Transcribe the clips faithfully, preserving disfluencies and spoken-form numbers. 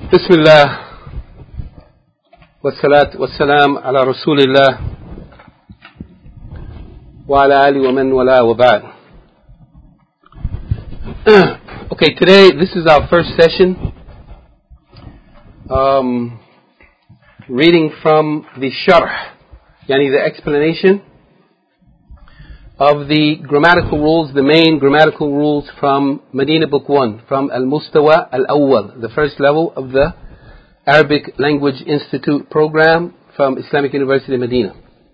بسم الله والصلاة والسلام على رسول الله وعلى آله ومن والاه وبعد. Okay, today this is our first session, um, reading from the sharh, yani the explanation of the grammatical rules, the main grammatical rules from Medina Book one, from Al-Mustawa Al-Awwal, the first level of the Arabic Language Institute program from Islamic University of Medina.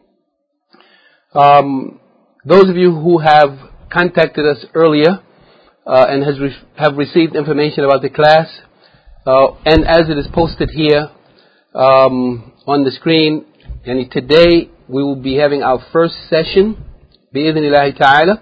Um, those of you who have contacted us earlier uh, and has re- have received information about the class, uh, and as it is posted here um, on the screen, and today we will be having our first session, bi'idhnillahi ta'ala,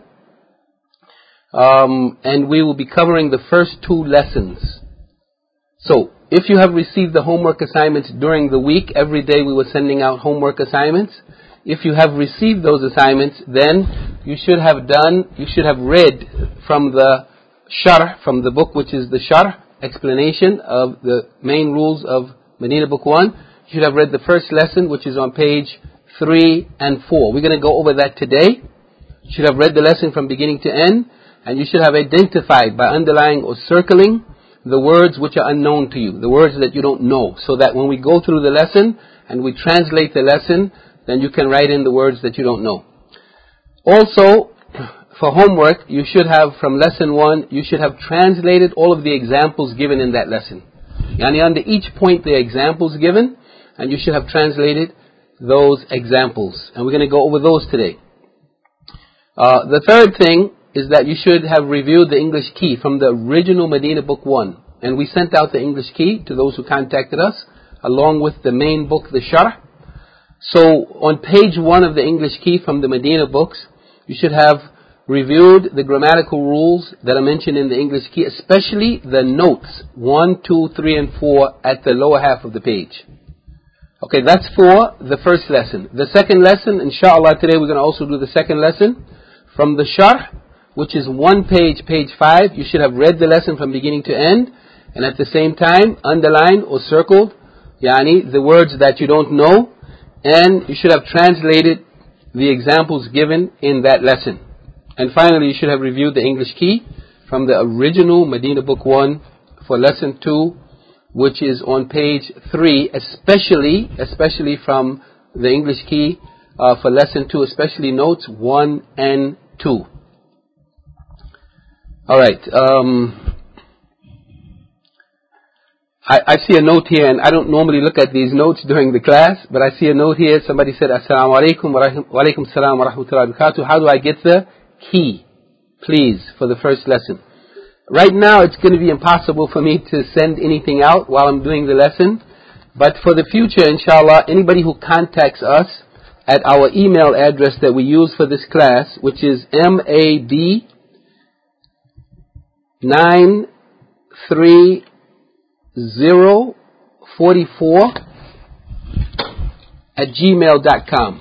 um, and we will be covering the first two lessons. So, if you have received the homework assignments during the week, every day we were sending out homework assignments. If you have received those assignments, then you should have done, you should have read from the sharh, from the book which is the sharh, explanation of the main rules of Medina Book one. You should have read the first lesson, which is on page three and four. We're going to go over that today. You should have read the lesson from beginning to end, and you should have identified by underlining or circling the words which are unknown to you, the words that you don't know, so that when we go through the lesson and we translate the lesson, then you can write in the words that you don't know. Also, for homework, you should have, from lesson one, you should have translated all of the examples given in that lesson. Yani under each point there are examples given, and you should have translated those examples. And we're going to go over those today. Uh, the third thing is that you should have reviewed the English key from the original Medina Book one. And we sent out the English key to those who contacted us, along with the main book, the Sharh. So, on page one of the English key from the Medina books, you should have reviewed the grammatical rules that are mentioned in the English key, especially the notes, one, two, three, and four at the lower half of the page. Okay, that's for the first lesson. The second lesson, inshallah, today we're going to also do the second lesson from the Sharh, which is one page, page five. You should have read the lesson from beginning to end, and at the same time, underlined or circled, yani, the words that you don't know, and you should have translated the examples given in that lesson. And finally, you should have reviewed the English key from the original Medina Book one for lesson two, which is on page three, especially, especially from the English key uh, for lesson two, especially notes one and two. Alright, um, I, I see a note here, and I don't normally look at these notes during the class, but I see a note here. Somebody said, Assalamu alaikum wa alaikum salam wa rahmatullahi wa barakatuh. How do I get the key, please, for the first lesson? Right now, it's going to be impossible for me to send anything out while I'm doing the lesson, but for the future, inshallah, anybody who contacts us at our email address that we use for this class, which is M A B nine three zero four four at gmail dot com.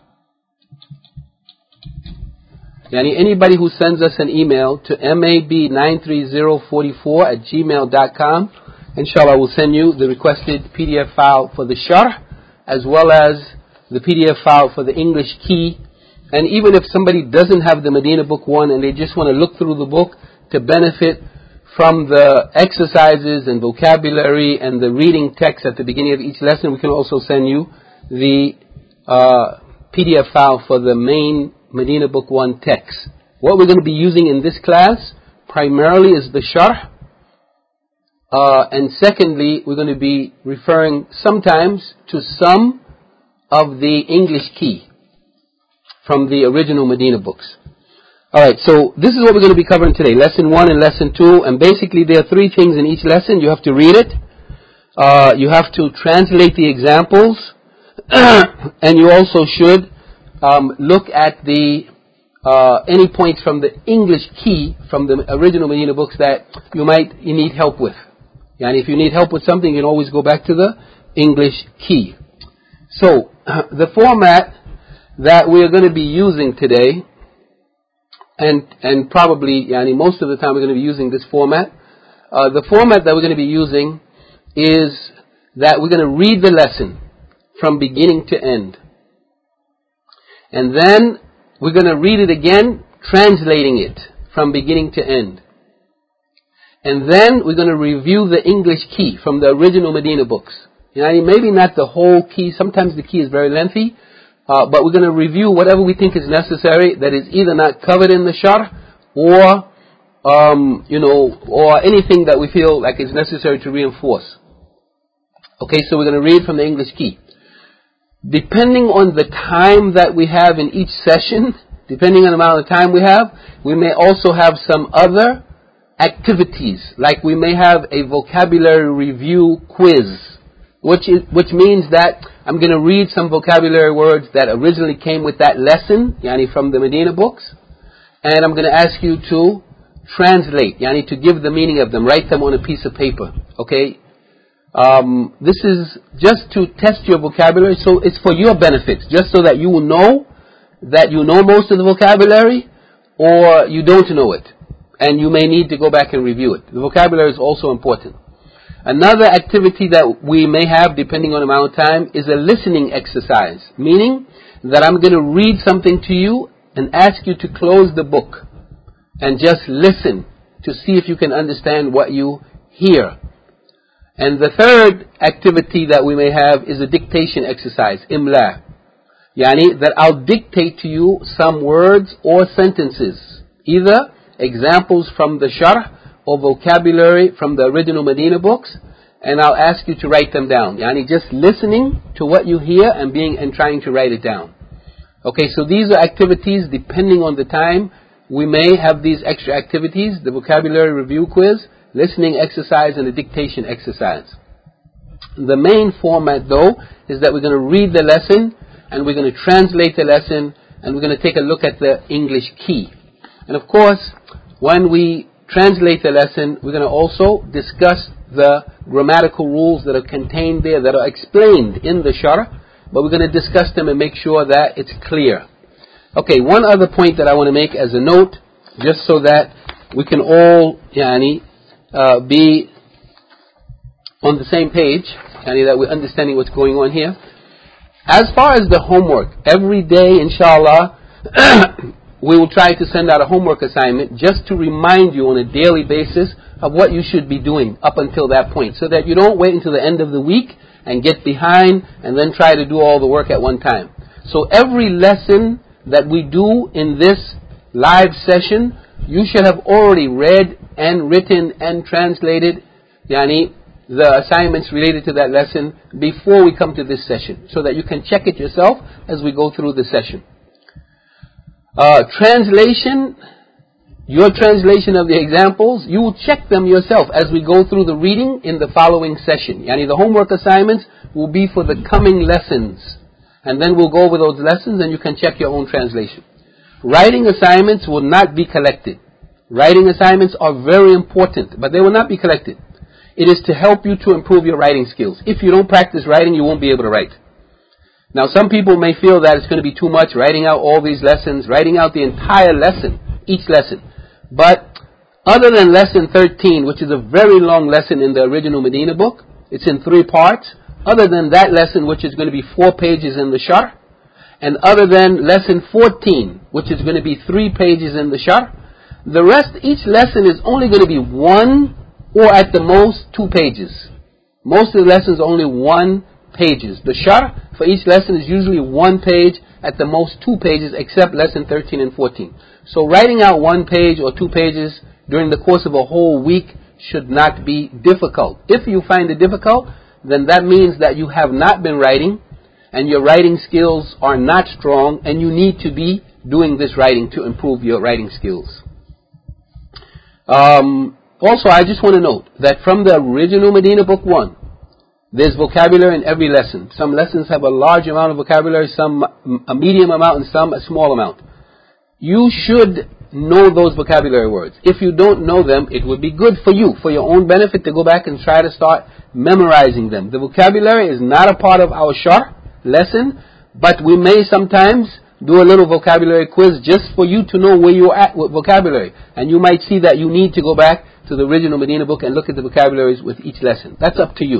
Yani anybody who sends us an email to M A B nine three zero four four at gmail dot com, inshallah, we'll send you the requested P D F file for the Sharh, as well as the P D F file for the English key. And even if somebody doesn't have the Medina Book one and they just want to look through the book to benefit from the exercises and vocabulary and the reading text at the beginning of each lesson, we can also send you the uh, P D F file for the main Medina Book one text. What we're going to be using in this class primarily is the Sharh, uh, and secondly, we're going to be referring sometimes to some of the English key from the original Medina books. Alright, so this is what we're going to be covering today, lesson one and lesson two, and basically there are three things in each lesson. You have to read it, uh, you have to translate the examples, and you also should um, look at the uh, any points from the English key from the original Medina books that you might you need help with. And if you need help with something, you can always go back to the English key. So, the format that we are going to be using today, and and probably, yani, most of the time we're going to be using this format. Uh, the format that we're going to be using is that we're going to read the lesson from beginning to end. And then we're going to read it again, translating it from beginning to end. And then we're going to review the English key from the original Medina books. You know, maybe not the whole key. Sometimes the key is very lengthy. Uh, but we're going to review whatever we think is necessary that is either not covered in the sharh or, um, you know, or anything that we feel like is necessary to reinforce. Okay, so we're going to read from the English key. Depending on the time that we have in each session, depending on the amount of time we have, we may also have some other activities. Like we may have a vocabulary review quiz, which is, which means that I'm going to read some vocabulary words that originally came with that lesson, yani from the Medina books, and I'm going to ask you to translate, yani to give the meaning of them, write them on a piece of paper, okay? Um, this is just to test your vocabulary, so it's for your benefit, just so that you will know that you know most of the vocabulary, or you don't know it, and you may need to go back and review it. The vocabulary is also important. Another activity that we may have, depending on the amount of time, is a listening exercise. Meaning that I'm going to read something to you and ask you to close the book and just listen to see if you can understand what you hear. And the third activity that we may have is a dictation exercise, imla. Yani that I'll dictate to you some words or sentences, either examples from the sharh or vocabulary from the original Medina books, and I'll ask you to write them down. Yani just listening to what you hear and being and trying to write it down. Okay, so these are activities depending on the time. We may have these extra activities, the vocabulary review quiz, listening exercise, and the dictation exercise. The main format though is that we're going to read the lesson and we're going to translate the lesson and we're going to take a look at the English key. And of course, when we translate the lesson, we're going to also discuss the grammatical rules that are contained there, that are explained in the sharh, but we're going to discuss them and make sure that it's clear. Okay, one other point that I want to make as a note, just so that we can all yani, uh, be on the same page, yani, that we're understanding what's going on here. As far as the homework, every day, inshallah, we will try to send out a homework assignment just to remind you on a daily basis of what you should be doing up until that point, so that you don't wait until the end of the week and get behind and then try to do all the work at one time. So every lesson that we do in this live session, you should have already read and written and translated yani, the assignments related to that lesson before we come to this session, so that you can check it yourself as we go through the session. Uh, translation, your translation of the examples, you will check them yourself as we go through the reading in the following session. Yani the homework assignments will be for the coming lessons. And then we'll go over those lessons and you can check your own translation. Writing assignments will not be collected. Writing assignments are very important, but they will not be collected. It is to help you to improve your writing skills. If you don't practice writing, you won't be able to write. Now, some people may feel that it's going to be too much, writing out all these lessons, writing out the entire lesson, each lesson. But other than lesson thirteen, which is a very long lesson in the original Medina book, it's in three parts. Other than that lesson, which is going to be four pages in the sharh, and other than lesson fourteen, which is going to be three pages in the sharh, the rest, each lesson is only going to be one or at the most two pages. Most of the lessons are only one pages. The sharh for each lesson is usually one page, at the most two pages, except lesson thirteen and fourteen. So writing out one page or two pages during the course of a whole week should not be difficult. If you find it difficult, then that means that you have not been writing and your writing skills are not strong, and you need to be doing this writing to improve your writing skills. Um, also, I just want to note that from the original Medina book one, there's vocabulary in every lesson. Some lessons have a large amount of vocabulary, some a medium amount, and some a small amount. You should know those vocabulary words. If you don't know them, it would be good for you, for your own benefit, to go back and try to start memorizing them. The vocabulary is not a part of our sharh lesson, but we may sometimes do a little vocabulary quiz just for you to know where you're at with vocabulary. And you might see that you need to go back to the original Medina book and look at the vocabularies with each lesson. That's up to you.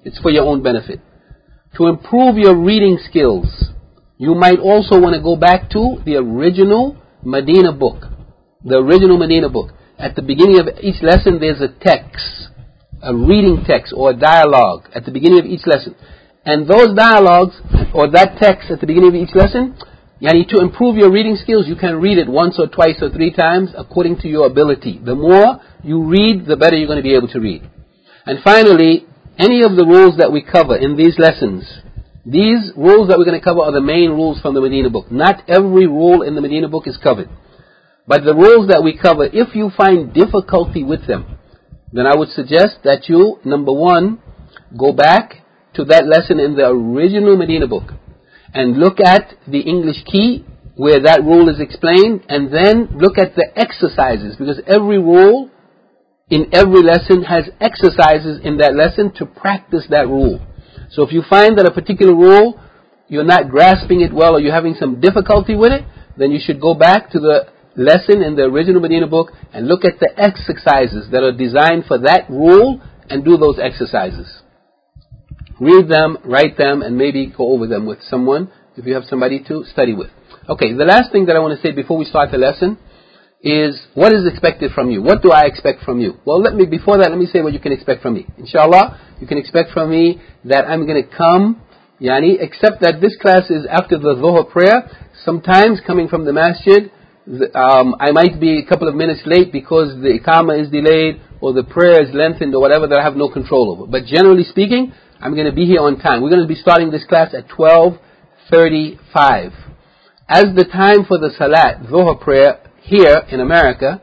It's for your own benefit. To improve your reading skills, you might also want to go back to the original Medina book. The original Medina book. At the beginning of each lesson, there's a text, a reading text or a dialogue at the beginning of each lesson. And those dialogues or that text at the beginning of each lesson, yani to improve your reading skills, you can read it once or twice or three times according to your ability. The more you read, the better you're going to be able to read. And finally, any of the rules that we cover in these lessons, these rules that we're going to cover are the main rules from the Medina book. Not every rule in the Medina book is covered. But the rules that we cover, if you find difficulty with them, then I would suggest that you, number one, go back to that lesson in the original Medina book and look at the English key where that rule is explained, and then look at the exercises, because every rule in every lesson has exercises in that lesson to practice that rule. So if you find that a particular rule, you're not grasping it well or you're having some difficulty with it, then you should go back to the lesson in the original Medina book and look at the exercises that are designed for that rule and do those exercises. Read them, write them, and maybe go over them with someone if you have somebody to study with. Okay, the last thing that I want to say before we start the lesson is what is expected from you. What do I expect from you? Well, let me before that, let me say what you can expect from me. Inshallah, you can expect from me that I'm going to come, yani, except that this class is after the Dhuhr prayer. Sometimes coming from the masjid, um, I might be a couple of minutes late because the Iqamah is delayed or the prayer is lengthened or whatever that I have no control over. But generally speaking, I'm going to be here on time. We're going to be starting this class at twelve thirty-five. As the time for the Salat, Dhuhr prayer here in America,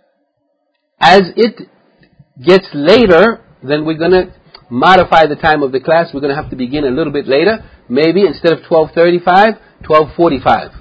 as it gets later, then we're going to modify the time of the class. We're going to have to begin a little bit later. Maybe instead of twelve thirty-five, twelve forty-five.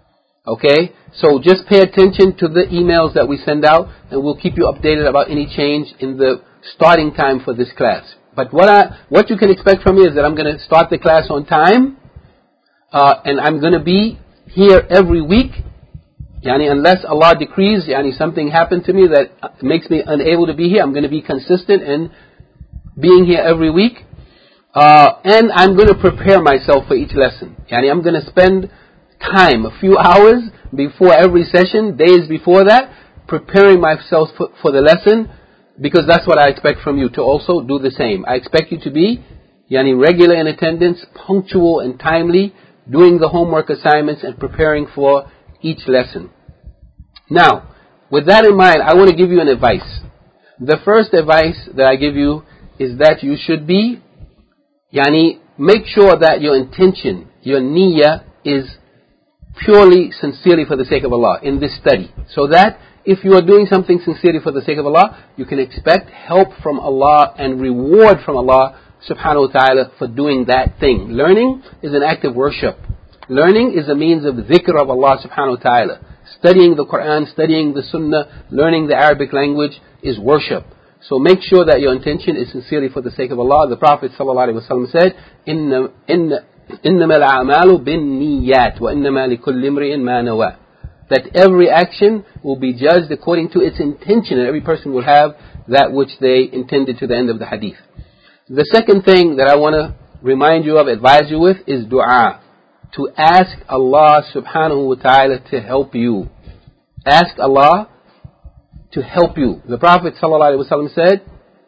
Okay? So just pay attention to the emails that we send out, and we'll keep you updated about any change in the starting time for this class. But what I, what you can expect from me is that I'm going to start the class on time, uh, and I'm going to be here every week. Yani unless Allah decrees, yani something happened to me that makes me unable to be here, I'm going to be consistent in being here every week. Uh, and I'm going to prepare myself for each lesson. Yani I'm going to spend time, a few hours before every session, days before that, preparing myself for, for the lesson, because that's what I expect from you to also do the same. I expect you to be yani regular in attendance, punctual and timely, doing the homework assignments and preparing for each lesson. Now, with that in mind, I want to give you an advice. The first advice that I give you is that you should be, yani, make sure that your intention, your niyyah is purely, sincerely for the sake of Allah in this study. So that if you are doing something sincerely for the sake of Allah, you can expect help from Allah and reward from Allah subhanahu wa ta'ala for doing that thing. Learning is an act of worship. Learning is a means of dhikr of Allah subhanahu wa ta'ala. Studying the Quran, studying the Sunnah, learning the Arabic language is worship. So make sure that your intention is sincerely for the sake of Allah. The Prophet sallallahu alaihi wasallam said, "Inna inna innama al-a'malu bin-niyyat wa innama likulli imri'in ma nawa." That every action will be judged according to its intention, and every person will have that which they intended, to the end of the hadith. The second thing that I want to remind you of, advise you with, is dua. To ask Allah subhanahu wa ta'ala to help you. Ask Allah to help you. The Prophet sallallahu alaihi wasallam said,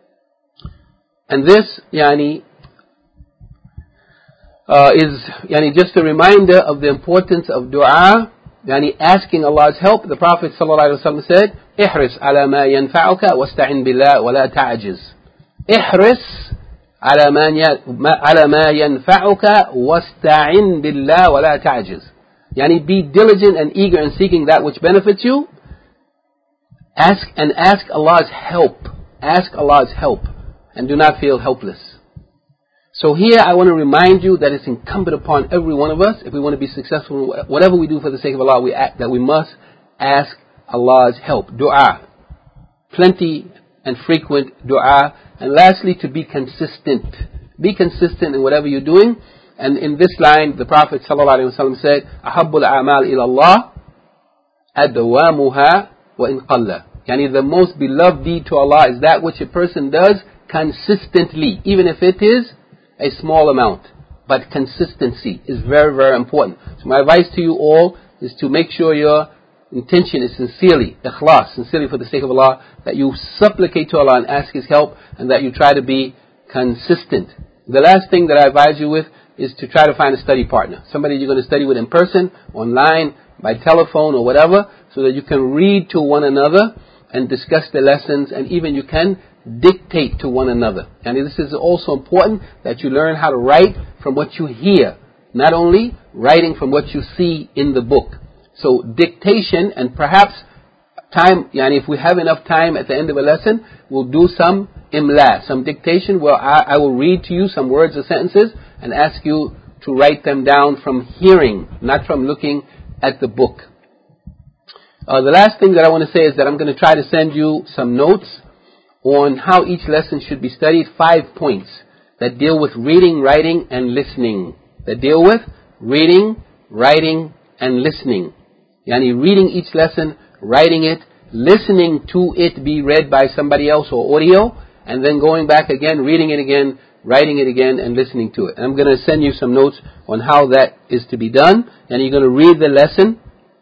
and this yani uh, is yani just a reminder of the importance of dua, yani asking Allah's help. The Prophet sallallahu alaihi wasallam said, "Ihris ala ma yanfa'uka wasta'in billah wa la ta'jiz." Ihris على ما على ما ينفعك واستعن بالله ولا تعجز. Yani be diligent and eager in seeking that which benefits you. Ask and ask Allah's help. Ask Allah's help and do not feel helpless. So here I want to remind you that it's incumbent upon every one of us, if we want to be successful in whatever we do for the sake of Allah, we act, that we must ask Allah's help. Dua. Plenty and frequent dua. And lastly, to be consistent. Be consistent in whatever you're doing. And in this line, the Prophet ﷺ said, أَحَبُّ الْأَعْمَالِ إِلَى اللَّهِ أَدْوَامُهَا وَإِنْ قَلَّ. Yani the most beloved deed to Allah is that which a person does consistently, even if it is a small amount. But consistency is very, very important. So my advice to you all is to make sure your intention is sincerely, ikhlas, sincerely for the sake of Allah, that you supplicate to Allah and ask His help, and that you try to be consistent. The last thing that I advise you with is to try to find a study partner. Somebody you're going to study with in person, online, by telephone or whatever, so that you can read to one another and discuss the lessons, and even you can dictate to one another. And this is also important, that you learn how to write from what you hear, not only writing from what you see in the book. So dictation, and perhaps time, yani if we have enough time at the end of a lesson, we'll do some imla, some dictation, where I, I will read to you some words or sentences and ask you to write them down from hearing, not from looking at the book. Uh, the last thing that I want to say is that I'm going to try to send you some notes on how each lesson should be studied. Five points that deal with reading, writing, and listening. That deal with reading, writing, and listening. Yani reading each lesson, writing it, listening to it be read by somebody else or audio, and then going back again, reading it again, writing it again, and listening to it. And I'm going to send you some notes on how that is to be done. And you're going to read the lesson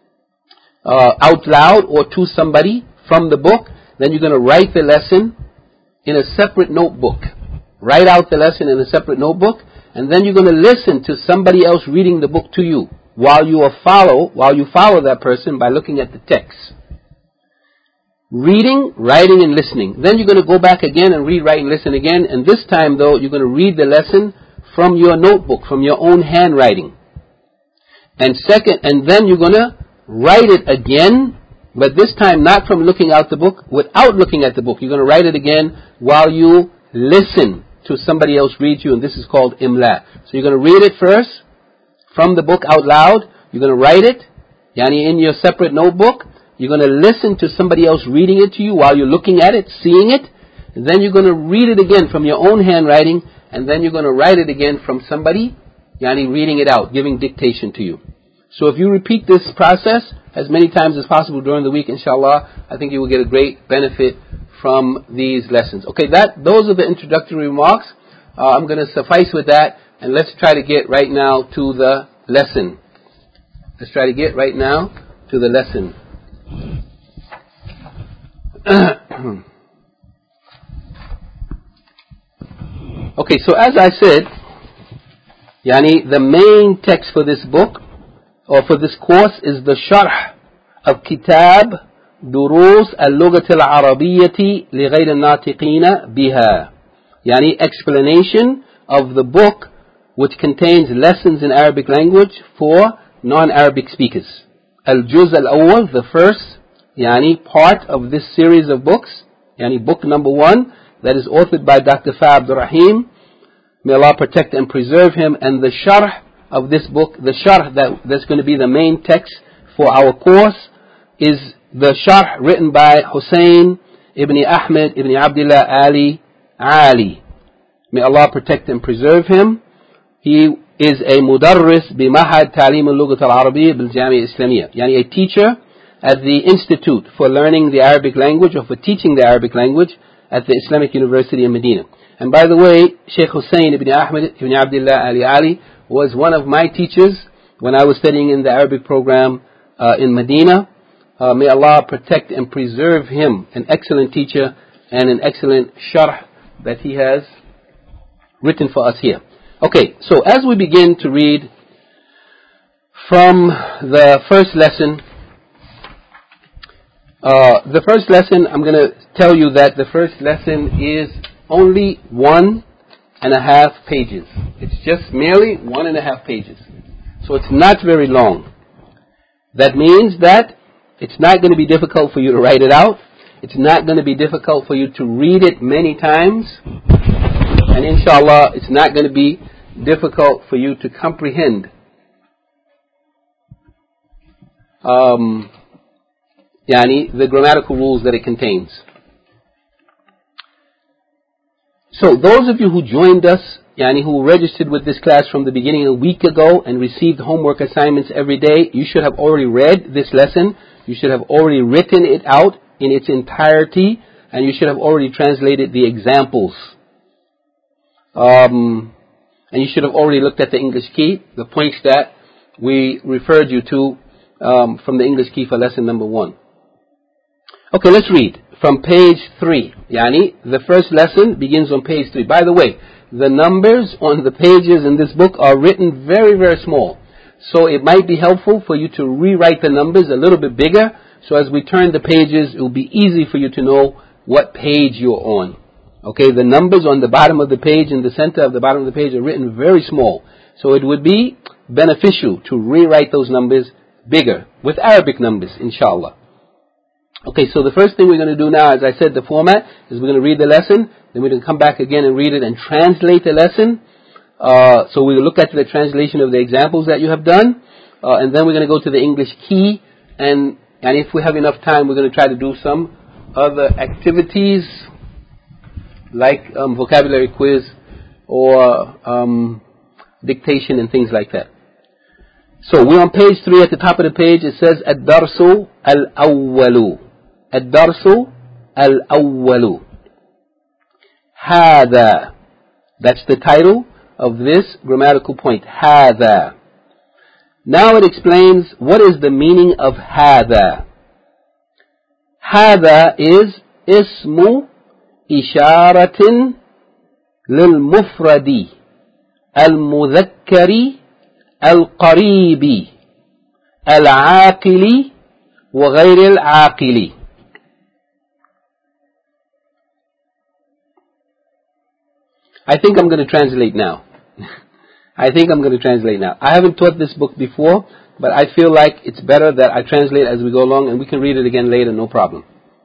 uh, out loud or to somebody from the book. Then you're going to write the lesson in a separate notebook. Write out the lesson in a separate notebook, and then you're going to listen to somebody else reading the book to you while you are follow while you follow that person by looking at the text. Reading, writing, and listening. Then you're going to go back again and read, write, and listen again. And this time, though, you're going to read the lesson from your notebook, from your own handwriting. And second, and then you're going to write it again. But this time not from looking out the book, without looking at the book. You're going to write it again while you listen to somebody else read you, and this is called imla. So you're going to read it first from the book out loud. You're going to write it, yani in your separate notebook. You're going to listen to somebody else reading it to you while you're looking at it, seeing it. And then you're going to read it again from your own handwriting, and then you're going to write it again from somebody, yani reading it out, giving dictation to you. So if you repeat this process as many times as possible during the week, inshallah, I think you will get a great benefit from these lessons. Okay, that those are the introductory remarks. Uh, I'm going to suffice with that, and let's try to get right now to the lesson. Let's try to get right now to the lesson. Okay, so as I said, yani the main text for this book, or for this course, is the sharh of Kitab Durus al-Lughat al-Arabiyyati li ghayr al-Natiqina biha. Yani explanation of the book which contains lessons in Arabic language for non-Arabic speakers. Al-Juz al-Awwal, the first, yani part of this series of books, yani book number one, that is authored by Doctor Fa Abdul Rahim. May Allah protect and preserve him. And the sharh of this book, the sharh that, that's going to be the main text for our course, is the sharh written by Hussein ibn Ahmed ibn Abdullah Ali Ali. May Allah protect and preserve him. He is a mudarris bi Mahad Ta'lim al-Lughat al-Arabiyya bil Jamia Islamiyya, yani a teacher at the Institute for Learning the Arabic Language, or for teaching the Arabic language, at the Islamic University in Medina. And by the way, Sheikh Hussein ibn Ahmed ibn Abdullah Ali Ali was one of my teachers when I was studying in the Arabic program uh, in Medina. Uh, may Allah protect and preserve him, an excellent teacher and an excellent sharh that he has written for us here. Okay, so as we begin to read from the first lesson, uh, the first lesson, I'm going to tell you that the first lesson is only one and a half pages. It's just merely one and a half pages. So it's not very long. That means that it's not going to be difficult for you to write it out. It's not going to be difficult for you to read it many times. And inshallah, it's not going to be difficult for you to comprehend um, yani, the grammatical rules that it contains. So those of you who joined us, yani who registered with this class from the beginning a week ago and received homework assignments every day, you should have already read this lesson. You should have already written it out in its entirety, and you should have already translated the examples. Um, And you should have already looked at the English key, the points that we referred you to um, from the English key for lesson number one. Okay, let's read from page three. Yani, the first lesson begins on page three. By the way, the numbers on the pages in this book are written very, very small. So it might be helpful for you to rewrite the numbers a little bit bigger. So as we turn the pages, it will be easy for you to know what page you're on. Okay, the numbers on the bottom of the page, in the center of the bottom of the page, are written very small. So it would be beneficial to rewrite those numbers bigger, with Arabic numbers, inshallah. Okay, so the first thing we're going to do now, as I said, the format, is we're going to read the lesson, then we're going to come back again and read it and translate the lesson. Uh, so we'll look at the translation of the examples that you have done, uh, and then we're going to go to the English key, and, and if we have enough time, we're going to try to do some other activities, like um, vocabulary quiz or um, dictation and things like that. So we're on page three. At the top of the page it says Ad-Darsu Al-Awwalu. Ad-Darsu Al-Awwalu. Hada. That's the title of this grammatical point. Hada. Now it explains what is the meaning of Hada. Hada is ismu isharatin lil-mufradi al-mudhakkari al-qaribi al-aqili wa ghayr al-aqili. I think I'm going to translate now. I think I'm going to translate now. I haven't taught this book before, but I feel like it's better that I translate as we go along, and we can read it again later, no problem.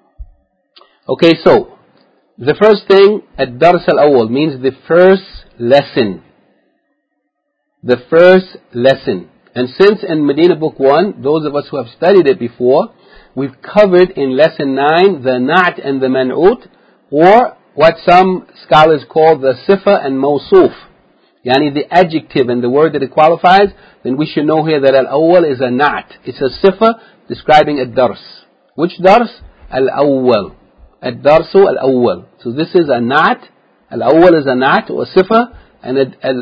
Okay, so the first thing, Ad-Dars Al-Awwal, means the first lesson. The first lesson. And since in Medina Book one, those of us who have studied it before, we've covered in lesson nine the Na'at and the Man'ut, or what some scholars call the Sifa and Mawsuf. Yani the adjective and the word that it qualifies, then we should know here that Al-Awwal is a Na'at. It's a Sifa describing a Dars. Which Dars? Al-Awwal. Ad-Darsu Al-Awwal. So this is a Na'at. Al-Awwal is a Na'at or a Sifa, and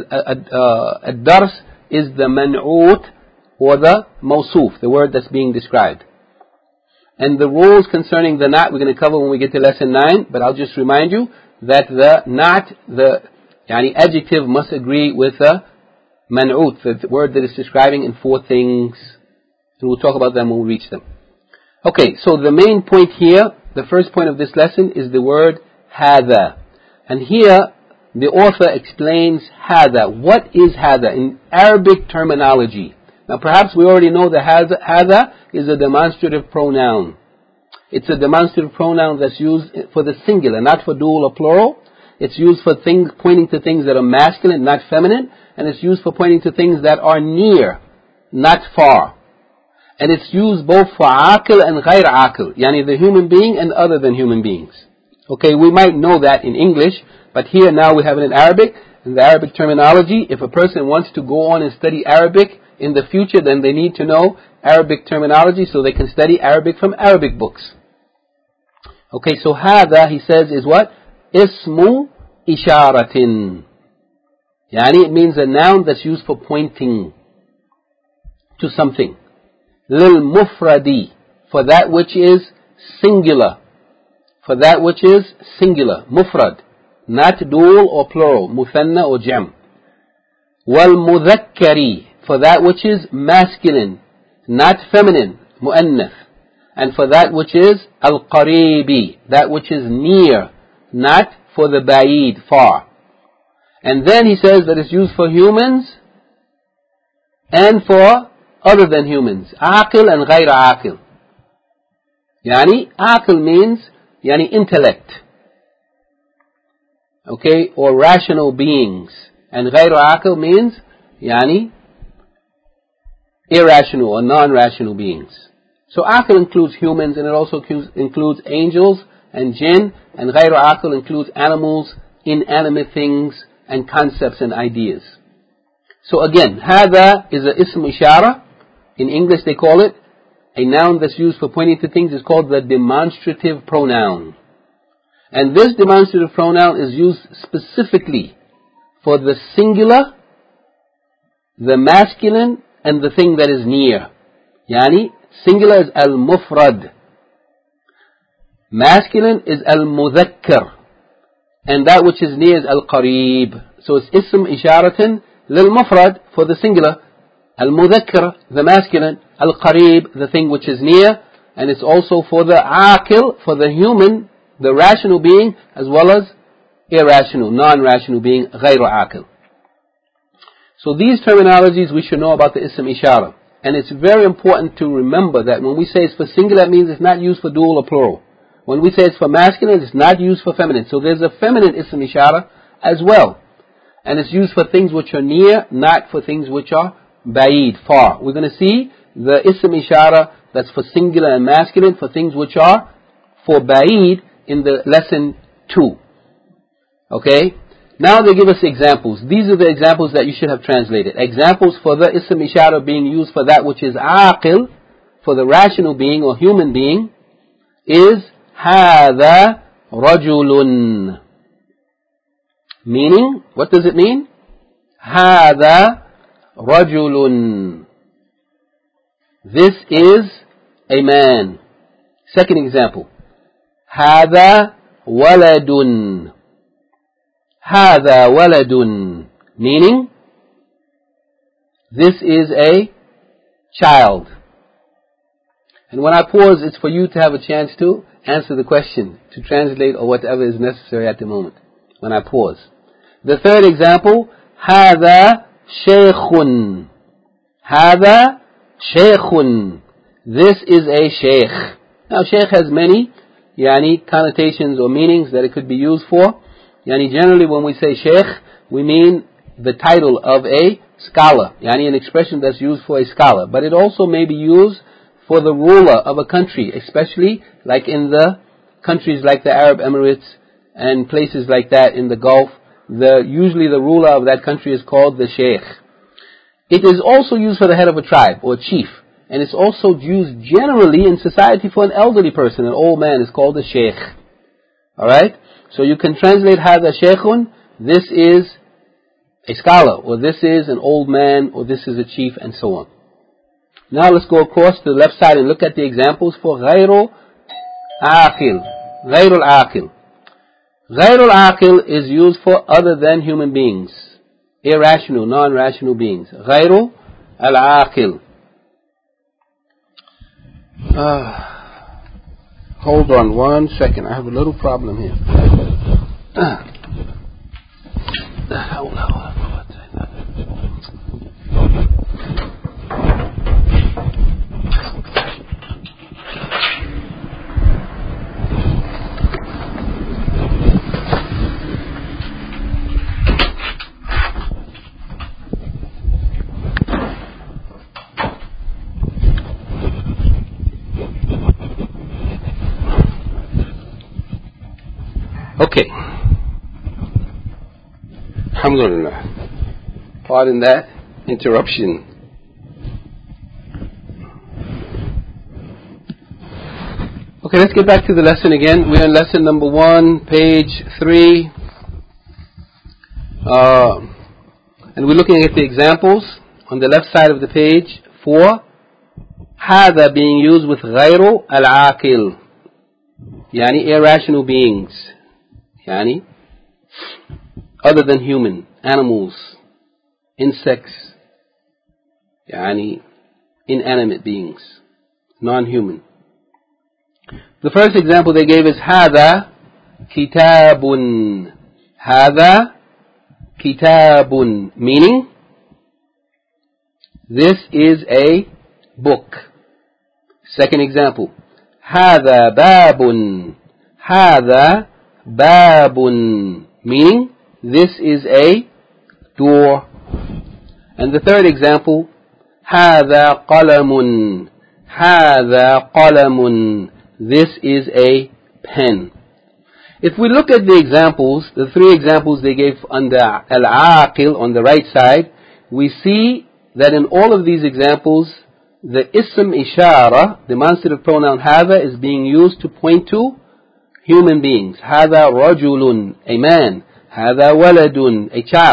Ad-Dars is the Man'ut or the Mawsuf, the word that's being described. And the rules concerning the Na'at we're going to cover when we get to lesson nine, but I'll just remind you that the Na'at, the yani adjective, must agree with the Man'ut, the word that is describing in four things. And we'll talk about them when we reach them. Okay, so the main point here, the first point of this lesson, is the word Hada. And here, the author explains Hada. What is Hada in Arabic terminology? Now perhaps we already know that Hada is a demonstrative pronoun. It's a demonstrative pronoun that's used for the singular, not for dual or plural. It's used for things, pointing to things that are masculine, not feminine. And it's used for pointing to things that are near, not far. And it's used both for aqil and ghayr aqil, yani the human being and other than human beings. Okay, we might know that in English, but here now we have it in Arabic. In the Arabic terminology, if a person wants to go on and study Arabic in the future, then they need to know Arabic terminology so they can study Arabic from Arabic books. Okay, so hada, he says, is what? Ismu isharatin. Yani it means a noun that's used for pointing to something. Lil mufradi, for that which is singular. For that which is singular. Mufrad. Not dual or plural. Muthanna or jam. Wal mudhakkari, for that which is masculine. Not feminine. Mu'annath. And for that which is al-qaribi, that which is near. Not for the ba'id, far. And then he says that it's used for humans and for other than humans. Aqil and ghayr aqil. Yani, aqil means, yani intellect. Okay, or rational beings. And ghayr aqil means, yani, irrational or non-rational beings. So aqil includes humans, and it also includes angels and jinn, and ghayr aqil includes animals, inanimate things, and concepts and ideas. So again, hada is a ism ishara. In English they call it, a noun that's used for pointing to things is called the demonstrative pronoun. And this demonstrative pronoun is used specifically for the singular, the masculine, and the thing that is near. Yani, singular is al-mufrad. Masculine is al-mudhakkar. And that which is near is al-qareeb. So it's ism isharatin lil-mufrad for the singular, al-mudhakkar, the masculine, al-qareeb, the thing which is near, and it's also for the aqil, for the human, the rational being, as well as irrational, non-rational being, ghayru aqil. So these terminologies we should know about the ism ishara. And it's very important to remember that when we say it's for singular, that means it's not used for dual or plural. When we say it's for masculine, it's not used for feminine. So there's a feminine ism ishara as well. And it's used for things which are near, not for things which are ba'id, far. We're going to see the ism ishara that's for singular and masculine, for things which are for ba'id in the lesson two. Okay? Now they give us examples. These are the examples that you should have translated. Examples for the ism ishara being used for that which is aqil, for the rational being or human being, is هذا رجل. Meaning, what does it mean? هذا رجل. This is a man. Second example. هذا ولد. هذا ولد. Meaning, this is a child. And when I pause, it's for you to have a chance to answer the question, to translate or whatever is necessary at the moment. When I pause. The third example, هذا شيخ. هذا شيخ. This is a sheikh. Now, sheikh has many yani, connotations or meanings that it could be used for. Yani, generally, when we say sheikh, we mean the title of a scholar. Yani, an expression that's used for a scholar. But it also may be used for the ruler of a country, especially like in the countries like the Arab Emirates and places like that in the Gulf. The, usually the ruler of that country is called the sheikh. It is also used for the head of a tribe or chief. And it's also used generally in society for an elderly person. An old man is called a sheikh. Alright? So you can translate هذا شيخ, this is a scholar, or this is an old man, or this is a chief, and so on. Now let's go across to the left side and look at the examples for غير عاقل. غير العاقل. غير العاقل is used for other than human beings. Irrational, non-rational beings. غير العاقل. Uh, hold on one second. I have a little problem here. Uh. Okay. Alhamdulillah. Pardon that interruption. Okay, let's get back to the lesson again. We're in lesson number one, page three. Uh, and we're looking at the examples on the left side of the page for هذا being used with غير العاقل. Yani irrational beings. Yani, other than human, animals, insects, yani, inanimate beings, non-human. The first example they gave is هذا كتاب. هذا كتاب, meaning, this is a book. Second example, هذا باب. هذا باب, meaning this is a door. And the third example, هذا قلم. هذا قلم, this is a pen. If we look at the examples, the three examples they gave under al-aqil on the right side, we see that in all of these examples, the ism ishara, demonstrative pronoun هذا, is being used to point to human beings. هذا رجل, a man. هذا ولد, a child.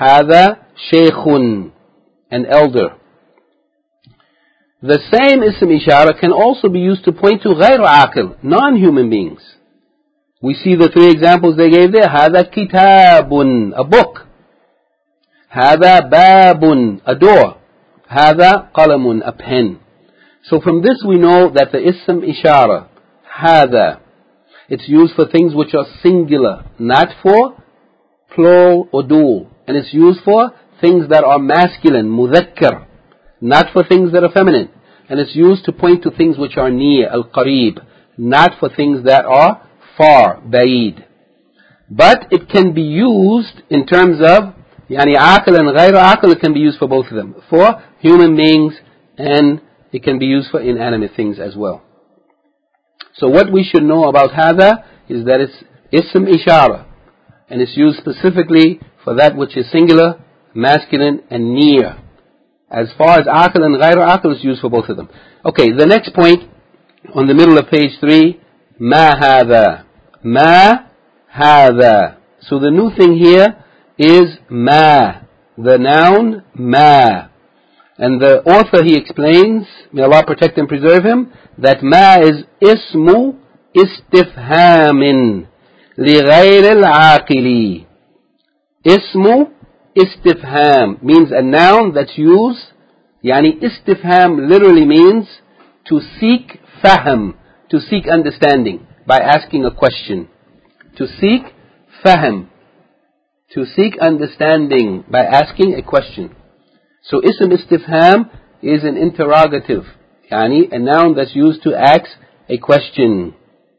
هذا شيخ, an elder. The same ism ishara can also be used to point to غير عاقل, non-human beings. We see the three examples they gave there. هذا كتاب, a book. هذا باب, a door. هذا قلم, a pen. So from this we know that the ism ishara, هذا, it's used for things which are singular, not for plural or dual. And it's used for things that are masculine, mudhakkar, not for things that are feminine. And it's used to point to things which are near, al-qareeb, not for things that are far, ba'id. But it can be used in terms of, yani aqil and ghayr aqil, it can be used for both of them. For human beings, and it can be used for inanimate things as well. So what we should know about hada is that it's ism ishara, and it's used specifically for that which is singular, masculine, and near. As far as aqil and ghayr aqil is used for both of them. Okay, the next point on the middle of page three, ma hada. Ma hada. So the new thing here is ma, the noun ma. And the author, he explains, may Allah protect and preserve him, that ma is ismu istifhamin li ghayr al-aqili. Ismu istifham means a noun that's used, yani istifham literally means to seek fahm, to seek understanding by asking a question. To seek fahm, to seek understanding by asking a question. So ism istifham is an interrogative, yani a noun that's used to ask a question.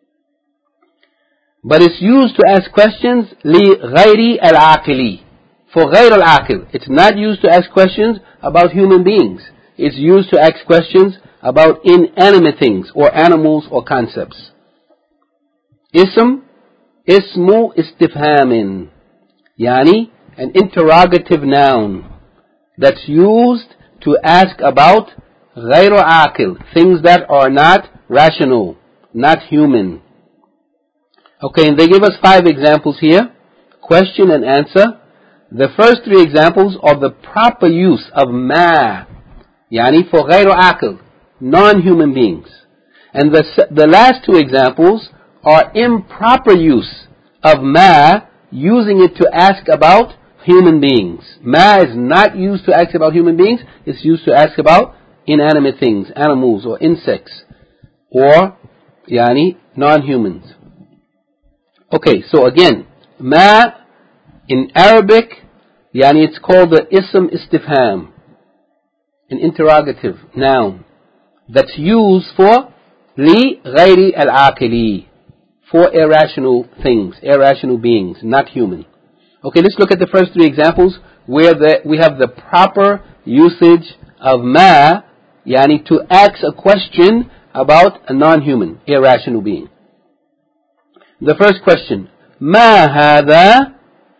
But it's used to ask questions li ghayri al-aqili, for ghayr al-aqil. It's not used to ask questions about human beings. It's used to ask questions about inanimate things or animals or concepts. Ism, ismu istifhamin, yani an interrogative noun that's used to ask about ghayr aqil, things that are not rational, not human. Okay, and they give us five examples here, question and answer. The first three examples are the proper use of ma, yani for ghayr aqil, non-human beings. And the, the last two examples are improper use of ma, using it to ask about human beings. Ma is not used to ask about human beings, it's used to ask about inanimate things, animals or insects, or yani non-humans. Okay, so again, ma in Arabic, yani it's called the ism istifham, an interrogative noun that's used for li ghayri al-aqili, for irrational things, irrational beings, not human. Okay, let's look at the first three examples where the, we have the proper usage of ma, yani to ask a question about a non-human, irrational being. The first question, ma hada?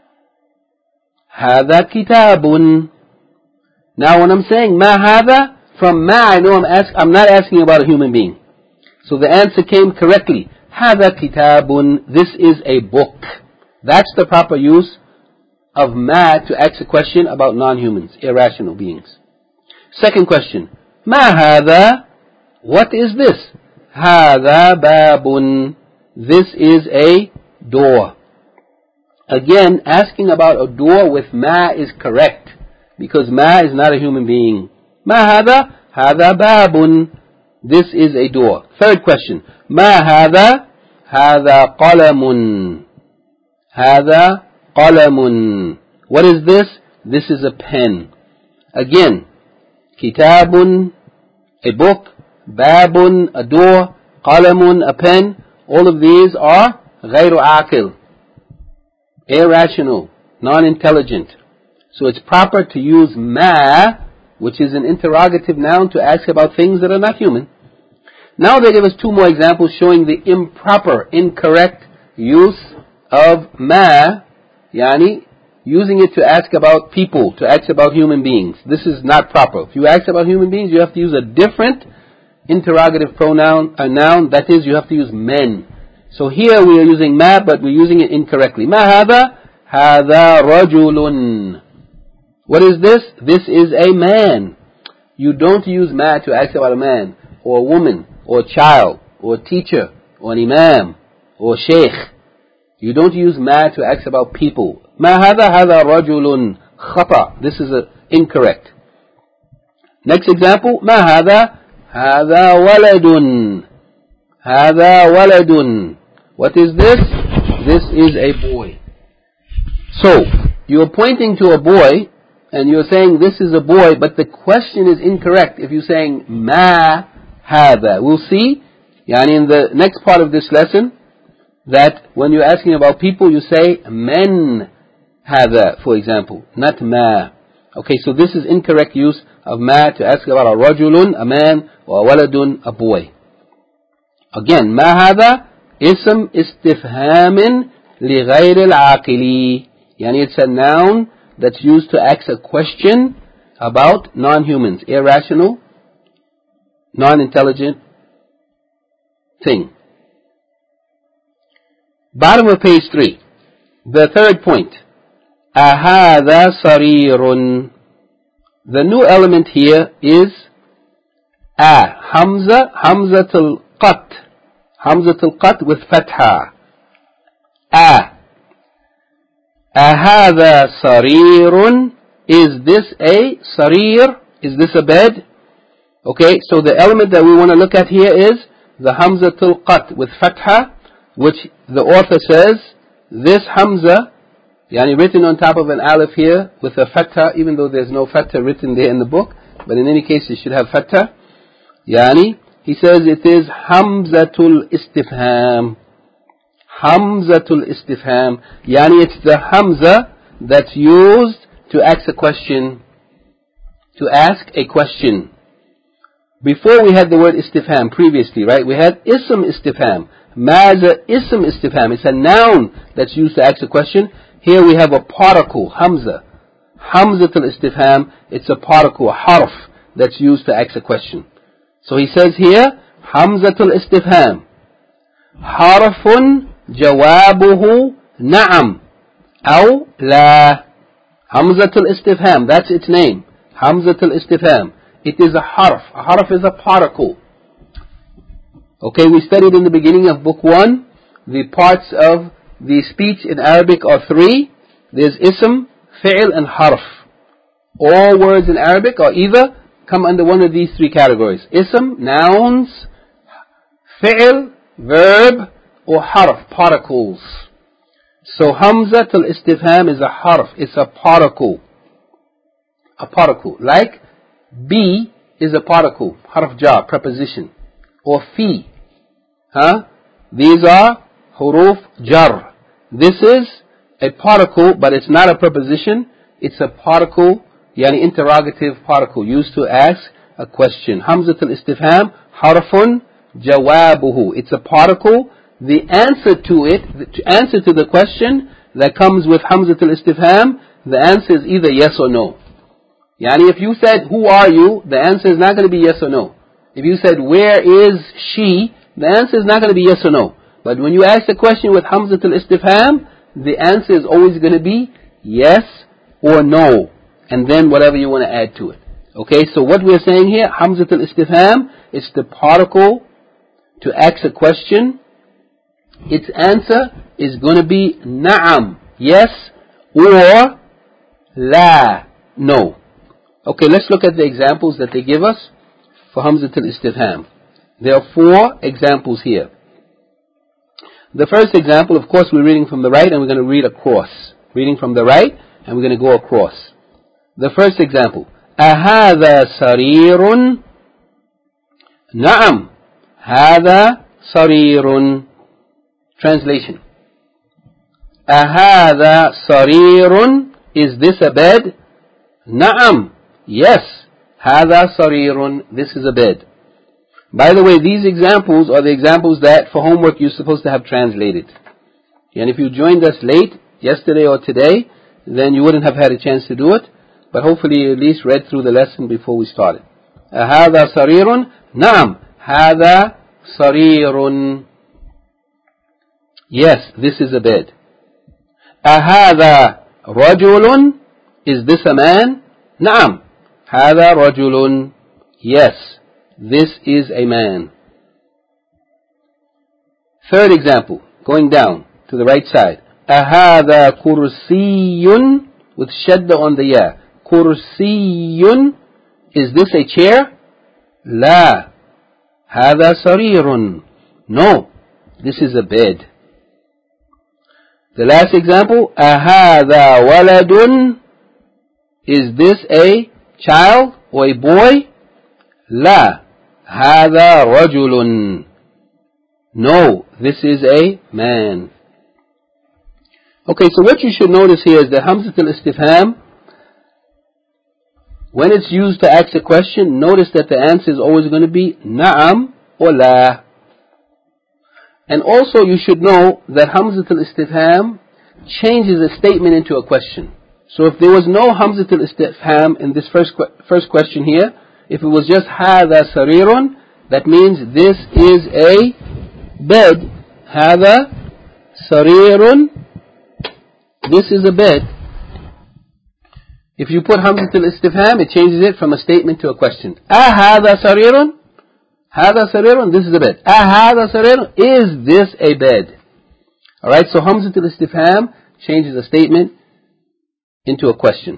Hada kitabun. Now when I'm saying ma hada, from ma I know I'm, ask, I'm not asking about a human being. So the answer came correctly. Hada kitabun, this is a book. That's the proper use of ma to ask a question about non-humans, irrational beings. Second question, ma hada? What is this? Hada babun. This is a door. Again, asking about a door with ma is correct, because ma is not a human being. Ma hada? Hada babun. This is a door. Third question, ma hada? Hada qalamun. Hada qalamun. What is this? This is a pen. Again, kitabun, a book, babun, a door, qalamun, a pen. All of these are ghayru aqil, irrational, non-intelligent. So it's proper to use ma, which is an interrogative noun, to ask about things that are not human. Now they give us two more examples showing the improper, incorrect use of ma, yani using it to ask about people, to ask about human beings. This is not proper. If you ask about human beings, you have to use a different interrogative pronoun, a noun, that is, you have to use men. So here we are using ma, but we're using it incorrectly. Ma hada? Hada rajulun. What is this? This is a man. You don't use ma to ask about a man, or a woman, or a child, or a teacher, or an imam, or a sheikh. You don't use ma to ask about people. Ma hada hada rajulun khata. This is a incorrect. Next example. Ma hada hada waladun. Hada waladun. What is this? This is a boy. So, you're pointing to a boy, and you're saying this is a boy, but the question is incorrect if you're saying ma hada. We'll see, yani in the next part of this lesson, that when you're asking about people, you say men hada, for example, not ma. Okay, so this is incorrect use of ma to ask about a rajulun, a man, or a waladun, a boy. Again, ma hada ism istifhamin li ghayr al-aqili. Yani it's a noun that's used to ask a question about non-humans, irrational, non-intelligent thing. Bottom of page three. The third point. Ahada sarirun. The new element here is a. Hamza, hamzatul qat. Hamzatul qat with fatha. A. Ahada sarirun. Is this a sarir? Is this a bed? Okay, so the element that we want to look at here is the hamzatul qat with fatha, which the author says, this hamza, yani written on top of an alif here with a fatha, even though there's no fatha written there in the book, but in any case it should have fatha. Yani, he says it is hamzatul istifham. Hamzatul istifham. Yani it's the hamza that's used to ask a question. To ask a question. Before we had the word istifham previously, right? We had ism istifham. Maza ism istifham. It's a noun that's used to ask a question. Here we have a particle, hamza. Hamzatul istifham. It's a particle, a harf, that's used to ask a question. So he says here, hamzatul istifham. Harfun jawabuhu na'am. Aw la. Hamzatul istifham. That's its name. Hamzatul istifham. It is a harf. A harf is a particle. Okay, we studied in the beginning of book one, the parts of the speech in Arabic are three. There's ism, fi'l, and harf. All words in Arabic are either come under one of these three categories. Ism, nouns, fi'l, verb, or harf, particles. So hamzatul istifham is a harf. It's a particle. A particle. Like be is a particle, harf jar, preposition, or fi. Huh? These are huruf jar. This is a particle, but it's not a preposition. It's a particle, yani interrogative particle, used to ask a question. Hamzatul istifham, harfun jawabuhu. It's a particle. The answer to it, the answer to the question that comes with hamzatul istifham, the answer is either yes or no. Yani if you said, who are you? The answer is not going to be yes or no. If you said, where is she? The answer is not going to be yes or no. But when you ask the question with hamzatul istifham, the answer is always going to be yes or no. And then whatever you want to add to it. Okay, so what we're saying here, hamzatul istifham, it's the particle to ask a question. Its answer is going to be na'am, yes, or la, no. Okay, let's look at the examples that they give us for hamzatul istifham. There are four examples here. The first example, of course, we're reading from the right and we're going to read across. Reading from the right and we're going to go across. The first example. أهذا سرير؟ نعم هذا سرير. Translation. أهذا سرير? Is this a bed? نعم. Yes. هذا سرير. This is a bed. By the way, these examples are the examples that for homework you're supposed to have translated. And if you joined us late, yesterday or today, then you wouldn't have had a chance to do it. But hopefully you at least read through the lesson before we started. أهذا سرير؟ نعم هذا سرير. Yes, this is a bed. أهذا رجل؟ is this a man? نعم هذا رجل. Yes, this is a man. Third example, going down to the right side. أهذا كرسي, with shadda on the ya. كرسي, is this a chair? لا هذا سرير. No, this is a bed. The last example, أهذا ولد, is this a child or a boy? لا هذا رجل. No, this is a man. Okay, so what you should notice here is that Hamzat al-Istifham, when it's used to ask a question, notice that the answer is always going to be na'am or la. And also you should know that Hamzat al-Istifham changes a statement into a question. So if there was no Hamzat al-Istifham in this first first question here, if it was just هذا سرير, that means this is a bed. هذا سرير, this is a bed. If you put Hamzat al-Istifham, it changes it from a statement to a question. أهذا سرير? هذا سرير, this is a bed. أهذا سرير, is this a bed? Alright, so Hamzat al-Istifham changes a statement into a question.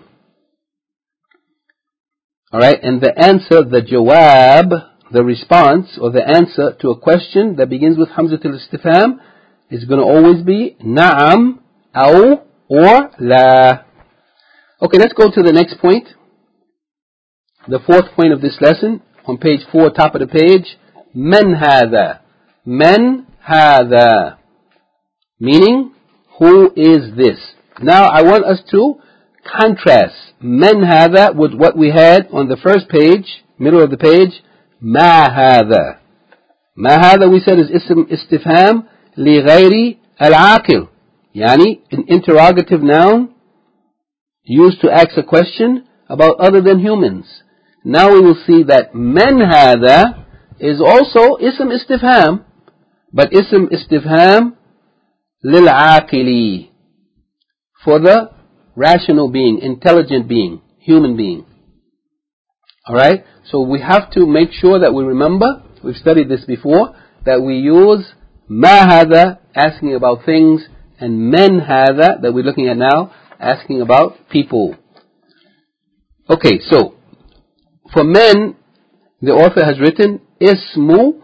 Alright, and the answer, the jawab, the response or the answer to a question that begins with Hamzat al-Istifham is going to always be na'am, aw, or la. Okay, let's go to the next point. The fourth point of this lesson, on page four, top of the page. Man hadha. Man hadha. Meaning, who is this? Now, I want us to contrast man hadha with what we had on the first page, middle of the page, ma hadha. Ma hadha, we said, is ism istifham li ghayri al-aqil. Yani, an interrogative noun used to ask a question about other than humans. Now we will see that man hadha is also ism istifham, but ism istifham lil aqili, for the rational being, intelligent being, human being. Alright? So we have to make sure that we remember, we've studied this before, that we use ma hadha, asking about things, and man hadha, that we're looking at now, asking about people. Okay, so for men, the author has written ismu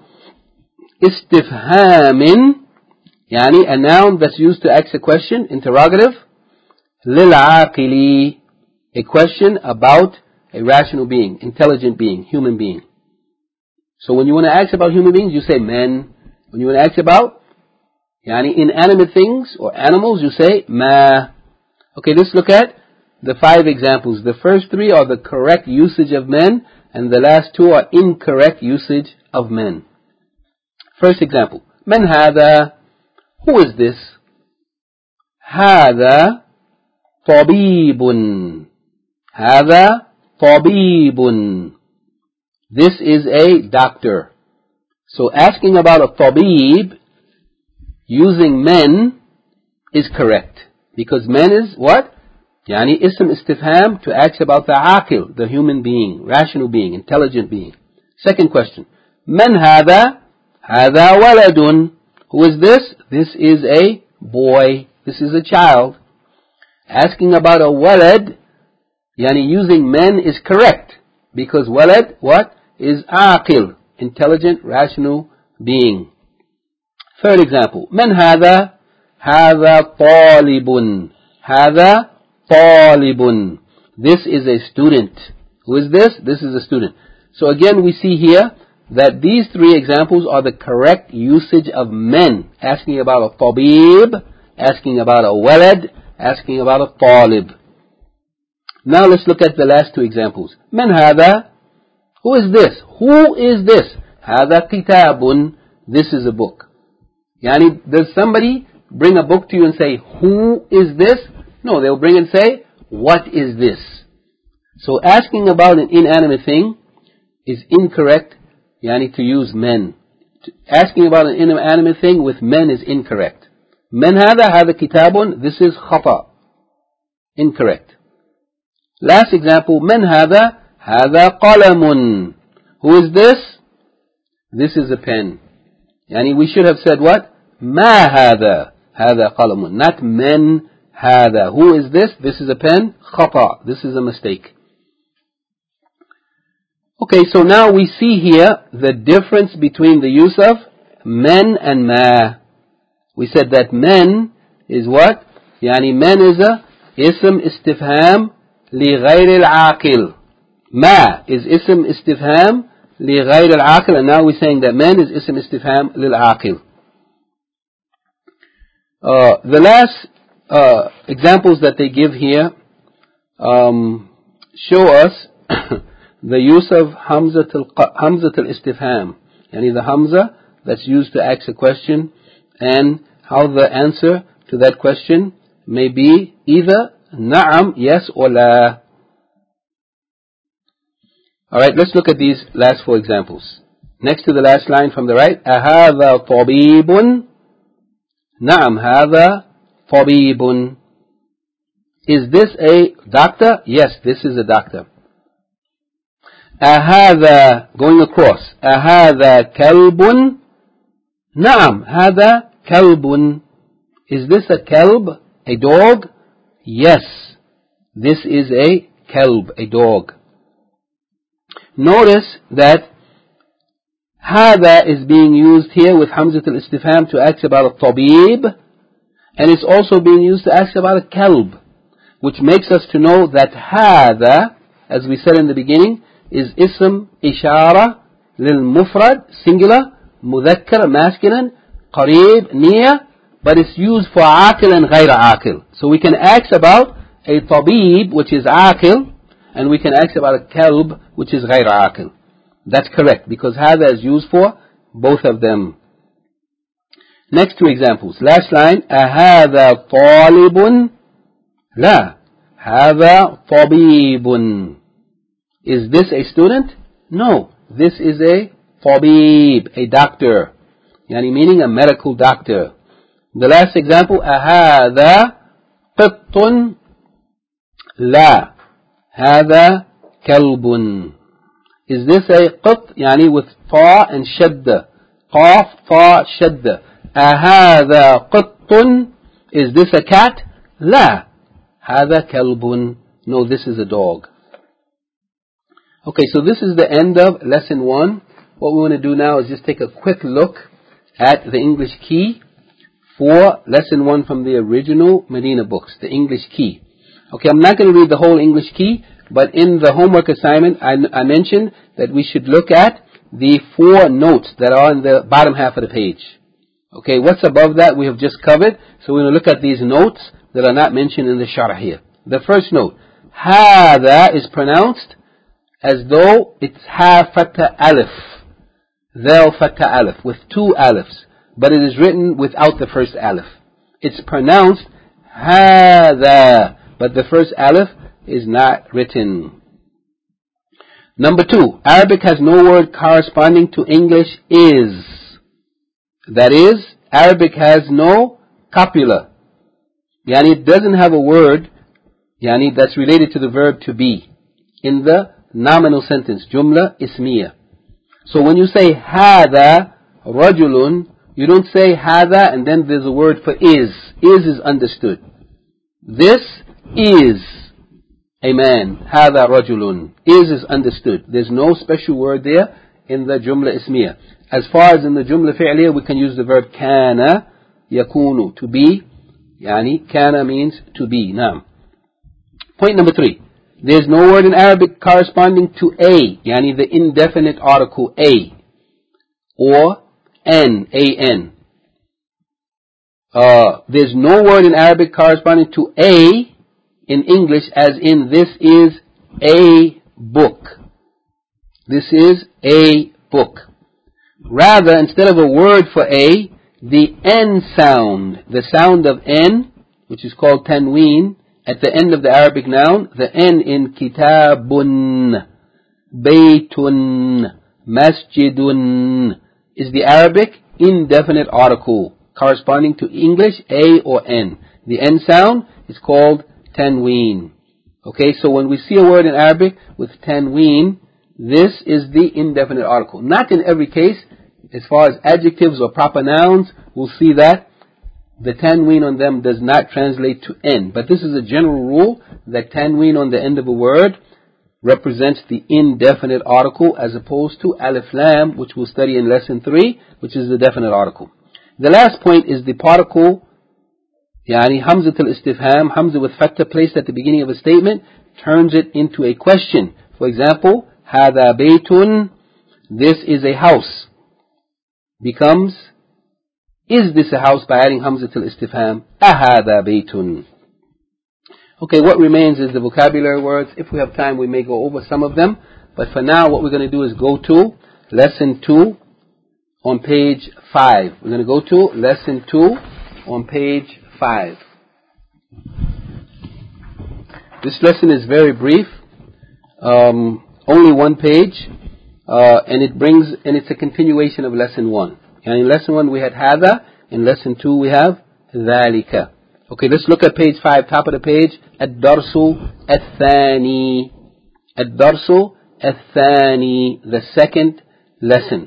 istifhamin, yani a noun that's used to ask a question, interrogative, lil aqili, a question about a rational being, intelligent being, human being. So when you want to ask about human beings, you say men. When you want to ask about yani inanimate things or animals, you say ma. Okay, let's look at the five examples. The first three are the correct usage of men, and the last two are incorrect usage of men. First example, man hadha, who is this? Hadha tabibun. Hadha tabibun. This is a doctor. So asking about a tabib using men is correct. Because men is what? Yani ism istifham, to ask about the aqil, the human being, rational being, intelligent being. Second question. Man hadha? Hadha waladun. Who is this? This is a boy. This is a child. Asking about a walad, yani using men is correct. Because walad, what? Is aqil, intelligent, rational being. Third example. Man hadha? هذا طالب. هذا طالب. This is a student. Who is this? This is a student. So again we see here that these three examples are the correct usage of men. Asking about a tabib, asking about a walad, asking about a talib. Now let's look at the last two examples. Man هذا? Who is this? Who is this? هذا كتاب. This is a book. Yani, does somebody bring a book to you and say, who is this? No, they'll bring and say, what is this? So asking about an inanimate thing is incorrect, yani to use men. Asking about an inanimate thing with men is incorrect. Men هذا, هذا كتاب, this is khata. Incorrect. Last example, من هذا؟ هذا قلم. Who is this? This is a pen. Yani we should have said what? ما هذا? هذا قلم. Not من هذا. Who is this? This is a pen. خطأ. This is a mistake. Okay, so now we see here the difference between the use of men and ma. We said that men is what? Yani men is a ism istifham لغير العاقل. ما is ism istifham لغير العاقل, and now we're saying that men is ism istifham للعاقل. Uh, the last uh, examples that they give here um, show us the use of Hamzat al-Istifham, yani the Hamza that's used to ask a question, and how the answer to that question may be either Na'am, yes, or La. Alright, let's look at these last four examples. Next to the last line from the right, أَهَذَا طَبِيبٌ. Na'am, هَذَا طَبِيبٌ. Is this a doctor? Yes, this is a doctor. أَهَذَا, going across, أَهَذَا كَلْبٌ. Na'am, هَذَا كَلْبٌ. Is this a kalb, a dog? Yes, this is a kalb, a dog. Notice that هذا is being used here with Hamzat al-Istifham to ask about a tabib, and it's also being used to ask about a kalb, which makes us to know that هذا, as we said in the beginning, is ism ishara lil-mufrad, singular, mudhakkar, masculine, qareeb, near, but it's used for aqil and ghayr aqil. So we can ask about a tabib, which is aqil, and we can ask about a kalb, which is ghayr aqil. That's correct, because هذا is used for both of them. Next two examples. Last line, أهذا طالب. لا, هذا طبيب. Is this a student? No, this is a tabib, a doctor. Yani meaning a medical doctor. The last example, أهذا قط. لا, هذا كلب. Is this a قط? يعني with طاء and شدة. قاف طاء شدة. أهذا قط. Is this a cat? لا, هذا كلب. No, this is a dog. Okay, so this is the end of lesson one. What we want to do now is just take a quick look at the English key for lesson one from the original Medina books, the English key. Okay, I'm not going to read the whole English key, but in the homework assignment, I, I mentioned that we should look at the four notes that are on the bottom half of the page. Okay, what's above that we have just covered, so we're going to look at these notes that are not mentioned in the sharh here. The first note, هذا is pronounced as though it's ha fatha alif, thal fatha alif, with two alifs, but it is written without the first alif. It's pronounced هذا, but the first alif is not written. Number two, Arabic has no word corresponding to English is. That is, Arabic has no copula. Yani it doesn't have a word yani that's related to the verb to be in the nominal sentence, jumla ismiya. So when you say hada rajulun, you don't say hada and then there's a word for is. Is is understood. This is a man. Hada rajulun. Is is understood. There's no special word there in the jumla ismiya. As far as in the jumla fi'liya, we can use the verb kana yakunu, to be. Yani kana means to be. Naam. Point number three. There's no word in Arabic corresponding to a, yani the indefinite article a, or an, an. Uh, there's no word in Arabic corresponding to a in English as in this is a book. This is a book. Rather, instead of a word for a, the n sound, the sound of n, which is called tanween, at the end of the Arabic noun, the n in kitabun, baytun, masjidun, is the Arabic indefinite article corresponding to English a or n. The n sound is called tanween. Okay, so when we see a word in Arabic with tanween, this is the indefinite article. Not in every case. As far as adjectives or proper nouns, we'll see that the tanween on them does not translate to n. But this is a general rule that tanween on the end of a word represents the indefinite article as opposed to alif lam, which we'll study in lesson three, which is the definite article. The last point is the particle, yani hamzat al-istifham, hamza with fatha placed at the beginning of a statement, turns it into a question. For example, هذا بيت, this is a house, becomes, is this a house, by adding hamzat al-istifham, أهذا بيت. Okay, what remains is the vocabulary words. If we have time, we may go over some of them. But for now, what we're going to do is go to lesson two on page five. We're going to go to lesson two on page five. This lesson is very brief, um, only one page, uh, and it brings, and it's a continuation of lesson one. And in lesson one we had hada, in lesson two we have ذَلِكَ. Okay, let's look at page five, top of the page. الدرس الثاني. الدرس الثاني, the second lesson.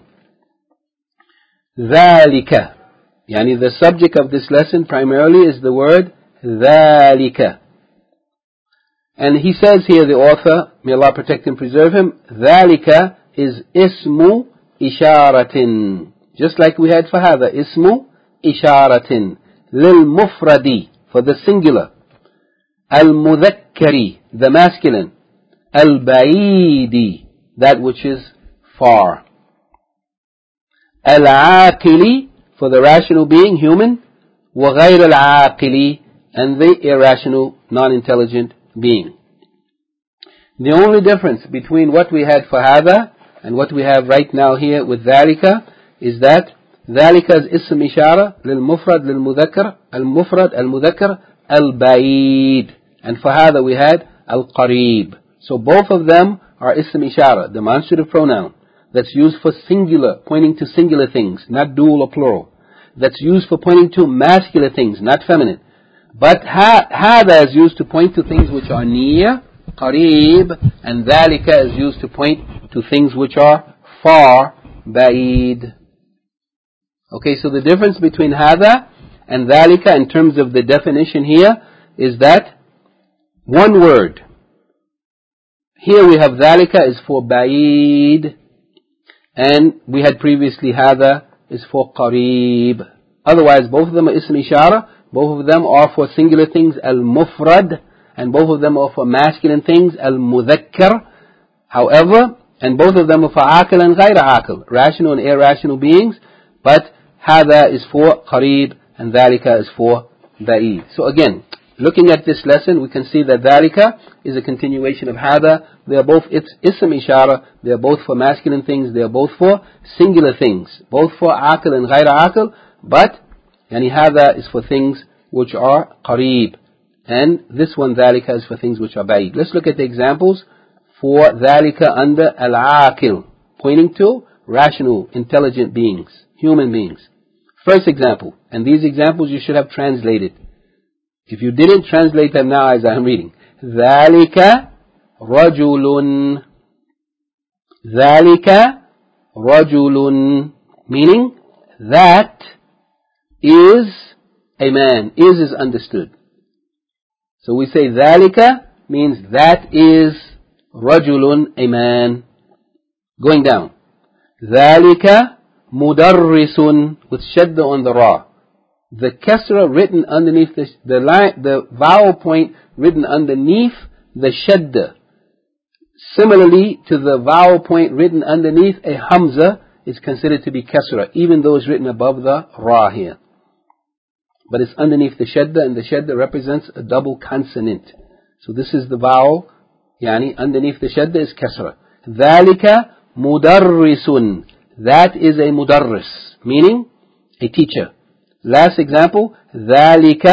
ذَلِكَ, yani the subject of this lesson primarily is the word ذَلِكَ. And he says here, the author, may Allah protect and preserve him, ذَلِكَ is ismu isharatin. Just like we had for هذا, ismu isharatin. للمفرد, for the singular. Al-mudhakkari, the masculine. Al-ba'idi, that which is far. Al-aqili, for the rational being, human. وغير العاقل, and the irrational, non-intelligent being. The only difference between what we had for هذا and what we have right now here with ذلك is that ذلك is اسم إشارة للمفرد للمذكر المفرد المذكر البعيد, and for هذا we had القريب. So both of them are اسم إشارة, demonstrative pronoun, that's used for singular, pointing to singular things, not dual or plural. That's used for pointing to masculine things, not feminine. But هذا is used to point to things which are near, قريب, and ذلك is used to point to things which are far, بعيد. Okay, so the difference between هذا and ذلك in terms of the definition here is that one word. Here we have ذلك is for بعيد, and we had previously هذا is for قريب. Otherwise, both of them are اسم إشارة, both of them are for singular things, al-mufrad, and both of them are for masculine things, al-mudhakkar. However, and both of them are for aqil and غير aqil, rational and irrational beings, but هذا is for قريب and ذلك is for بعيد. So again, looking at this lesson, we can see that ذلك is a continuation of هذا. They are both اسم إشارة, they are both for masculine things, they are both for singular things, both for aqil and غير aqil, but يعني هذا is for things which are قريب, and this one ذلك is for things which are بعيد. Let's look at the examples for ذلك under al-aqil, pointing to rational, intelligent beings, human beings. First example, and these examples you should have translated. If you didn't translate them now as I am reading, ذلك رجل. ذلك رجل, meaning that is a man. Is is understood. So we say ذلك means that is رجل, a man. Going down. ذلك مدرس, with shadda on the ra. The kasra written underneath the, the line, the vowel point written underneath the shadda. Similarly to the vowel point written underneath a hamza is considered to be kasra, even though it's written above the ra here. But it's underneath the shadda, and the shadda represents a double consonant. So this is the vowel, yani underneath the shadda is kasra. ذلك مدرس, that is a mudarris, meaning a teacher. Last example, ذلك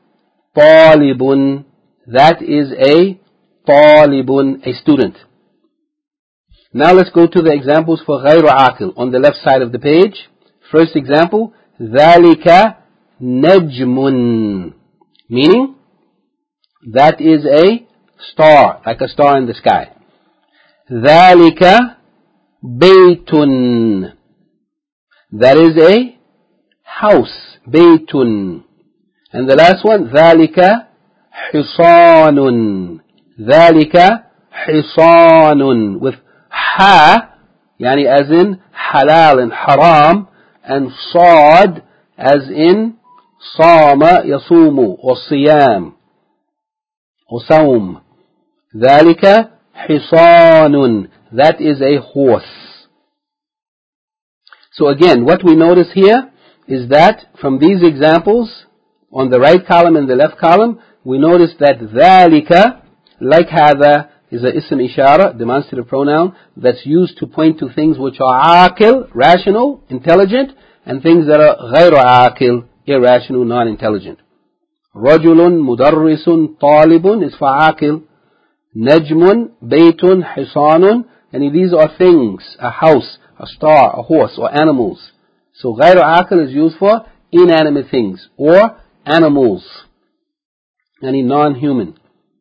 طالب, that is a طالب, a student. Now let's go to the examples for غير عاقل on the left side of the page. First example, ذلك نجم, meaning that is a star, like a star in the sky. ذَلِكَ بَيْتٌ. That is a house. بَيْتٌ. And the last one, ذَلِكَ حِصَانٌ. ذَلِكَ حِصَانٌ. With ha, yani as in halal and haram, and صاد as in صام يصوم or صيام or صوم. ذَلِكَ حِصَانٌ. That is a horse. So again, what we notice here is that from these examples, on the right column and the left column, we notice that ذَلِكَ, like هذا, is a ism ishara, demonstrative pronoun, that's used to point to things which are aqil, rational, intelligent, and things that are غير aqil, irrational, non-intelligent. رَجُلٌ مُدَرِّسٌ طَالِبٌ is for aqil. نَجْمٌ بَيْتٌ حِصَانٌ, and these are things, a house, a star, a horse, or animals. So غير aqil is used for inanimate things, or animals, any non-human.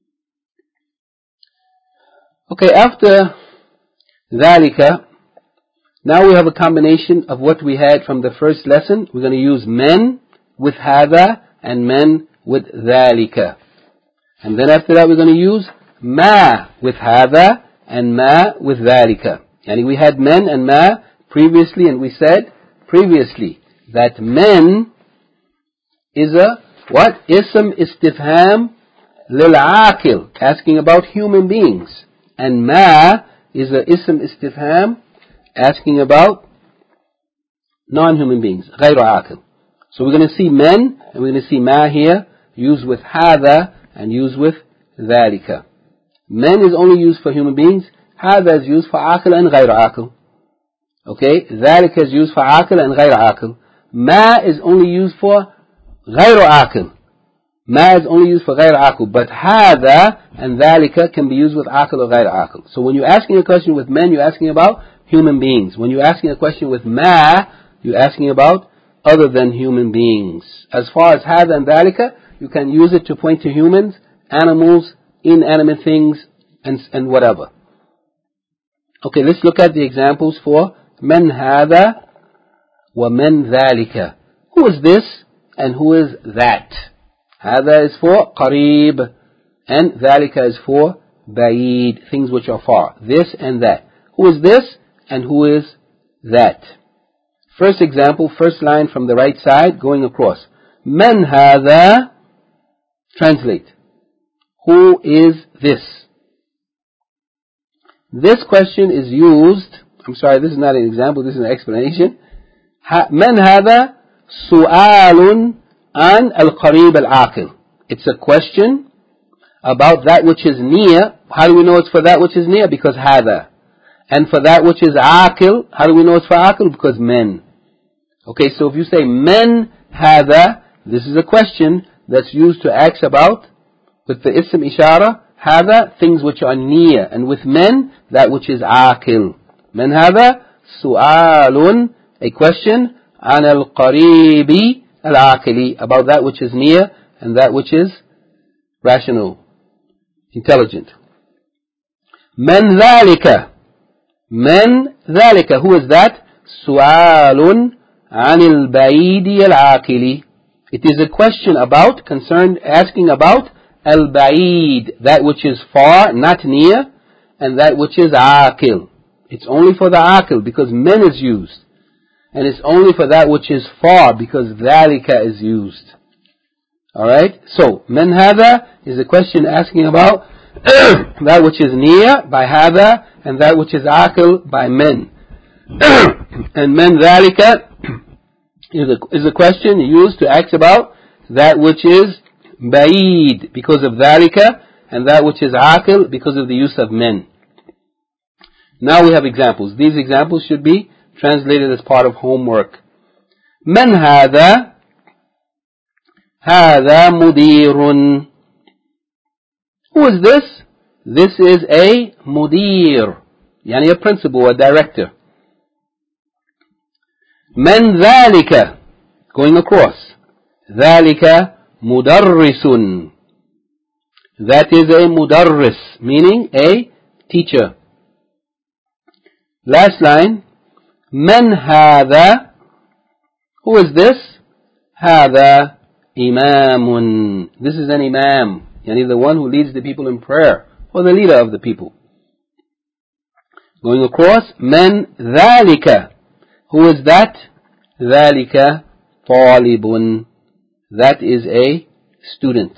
Okay, after ذَلِكَ, now we have a combination of what we had from the first lesson. We're going to use men with هذا and men with ذَلِكَ. And then after that we're going to use ma with هذا and ma with ذَلِكَ. And we had men and ma previously, and we said previously that men is a what? Ism istifham lil-aqil, asking about human beings. And ma is a ism istifham, asking about non-human beings, غير عاقل. So we're going to see men, and we're going to see ma here, used with هذا and used with ذلك. Men is only used for human beings. هذا is used for عاقل and غير عاقل. Okay, ذلك is used for عاقل and غير عاقل. Ma is only used for غير عاقل. Ma is only used for غير عاقل, but هذا and ذلك can be used with عاقل or غير عاقل. So when you're asking a question with men, you're asking about human beings. When you're asking a question with ma, you're asking about other than human beings. As far as هذا and ذلك, you can use it to point to humans, animals, inanimate things, and, and whatever. Okay, let's look at the examples for من هذا ومن ذلك. Who is this and who is that? هذا is for قريب, and ذلك is for بعيد, things which are far. This and that. Who is this and who is that? First example, first line from the right side, going across. من هذا? Translate. Who is this? This question is used, I'm sorry, this is not an example, this is an explanation. من هذا سؤال عن القريب العاقل. It's a question about that which is near. How do we know it's for that which is near? Because هذا. And for that which is عاقل, how do we know it's for عاقل? Because men. Okay, so if you say men هذا, this is a question that's used to ask about, with the ism ishara, هذا, things which are near, and with men, that which is عاقل. من هذا سؤال, a question, عن القريب العاقل, about that which is near and that which is rational, intelligent. من ذلك? من ذلك? Who is that? سؤال عن البعيد العاقل. It is a question about, concerned, asking about al-ba'id, that which is far, not near, and that which is aqil. It's only for the aqil because men is used. And it's only for that which is far because dhalika is used. Alright? So, man hada is a question asking about that which is near by hada, and that which is aqil by men. And men dhalika is a, is a question used to ask about that which is ba'id because of dhalika, and that which is aqil because of the use of men. Now we have examples. These examples should be translated as part of homework. من هذا? هذا مدير. Who is this? This is a mudir, يعني a principal, a director. من ذلك? Going across. ذلك مدرس. That is a mudarris, meaning a teacher. Last line. Man hadha. Who is this? Hadha imamun. This is an imam. Yani the one who leads the people in prayer, or the leader of the people. Going across. Man dhalika. Who is that? Dhalika talibun. That is a student.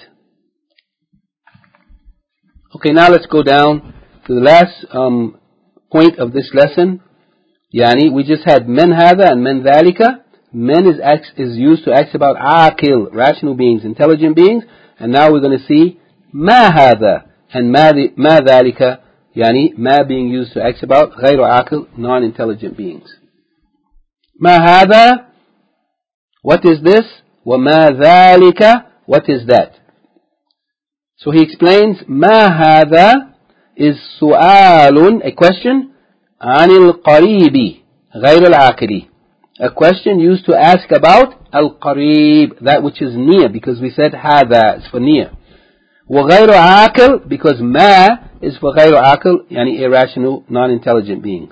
Okay, now let's go down to the last um, point of this lesson. Yani, we just had men hadha and men dhalika. Men is, is used to ask about aqil, rational beings, intelligent beings. And now we're going to see ma hadha and ma, ma dhalika. Yani, ma being used to ask about ghayru aqil, non-intelligent beings. Ma hadha, what is this? Wa ma dhalika, what is that? So he explains, ma hadha is su'alun, a question, anil qaribi, ghayr al-aqili. A question used to ask about al-qarib, that which is near, because we said hadha is for near. Wa ghayr aqil, because ma is for ghayr aqil, yani irrational, non-intelligent beings.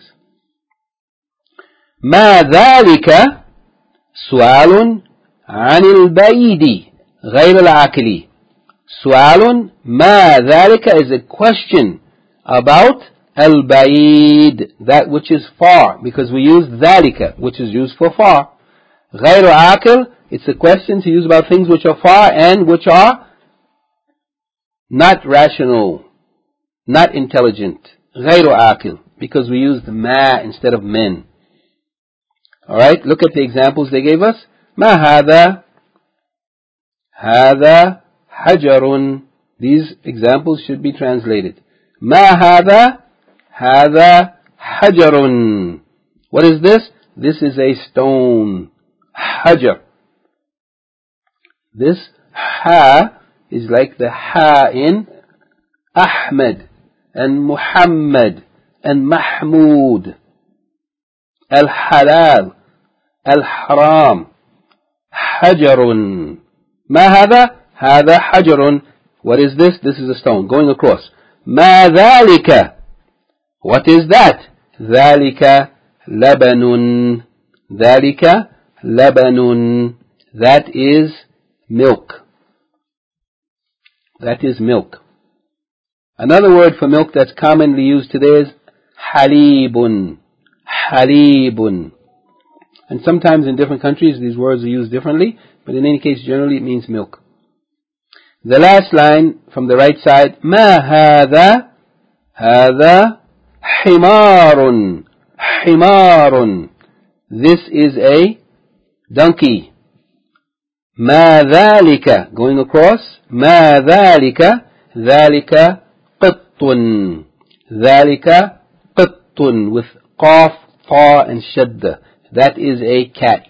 Ma dhalika su'alun anil bayidi, ghayr al-aqili. Su'alun ma dhalika is a question about al-bayid, that which is far, because we use dhalika, which is used for far. Ghayru aqil, it's a question to use about things which are far and which are not rational, not intelligent. Ghayru aqil, because we used ma instead of min. Alright, look at the examples they gave us. Ma hadha, hadha hajarun. These examples should be translated. Ma hadha, hadha hajarun. What is this? This is a stone. Hajar. This ha is like the ha in Ahmed and Muhammad and Mahmud. Al-halal, al-haram. Hajarun. Ma hadha? Hadha hajarun. What is this? This is a stone. Going across. Ma dhalika. What is that? Dhalika labanun. Dhalika labanun. That is milk. That is milk. Another word for milk that's commonly used today is halibun. Halibun. And sometimes in different countries these words are used differently, but in any case generally it means milk. The last line from the right side, Ma hadha, hadha himarun, himarun. This is a donkey. Ma dhalika, going across, Ma dhalika, dhalika qittun, dhalika qittun, with qaf, ta and shadda. That is a cat.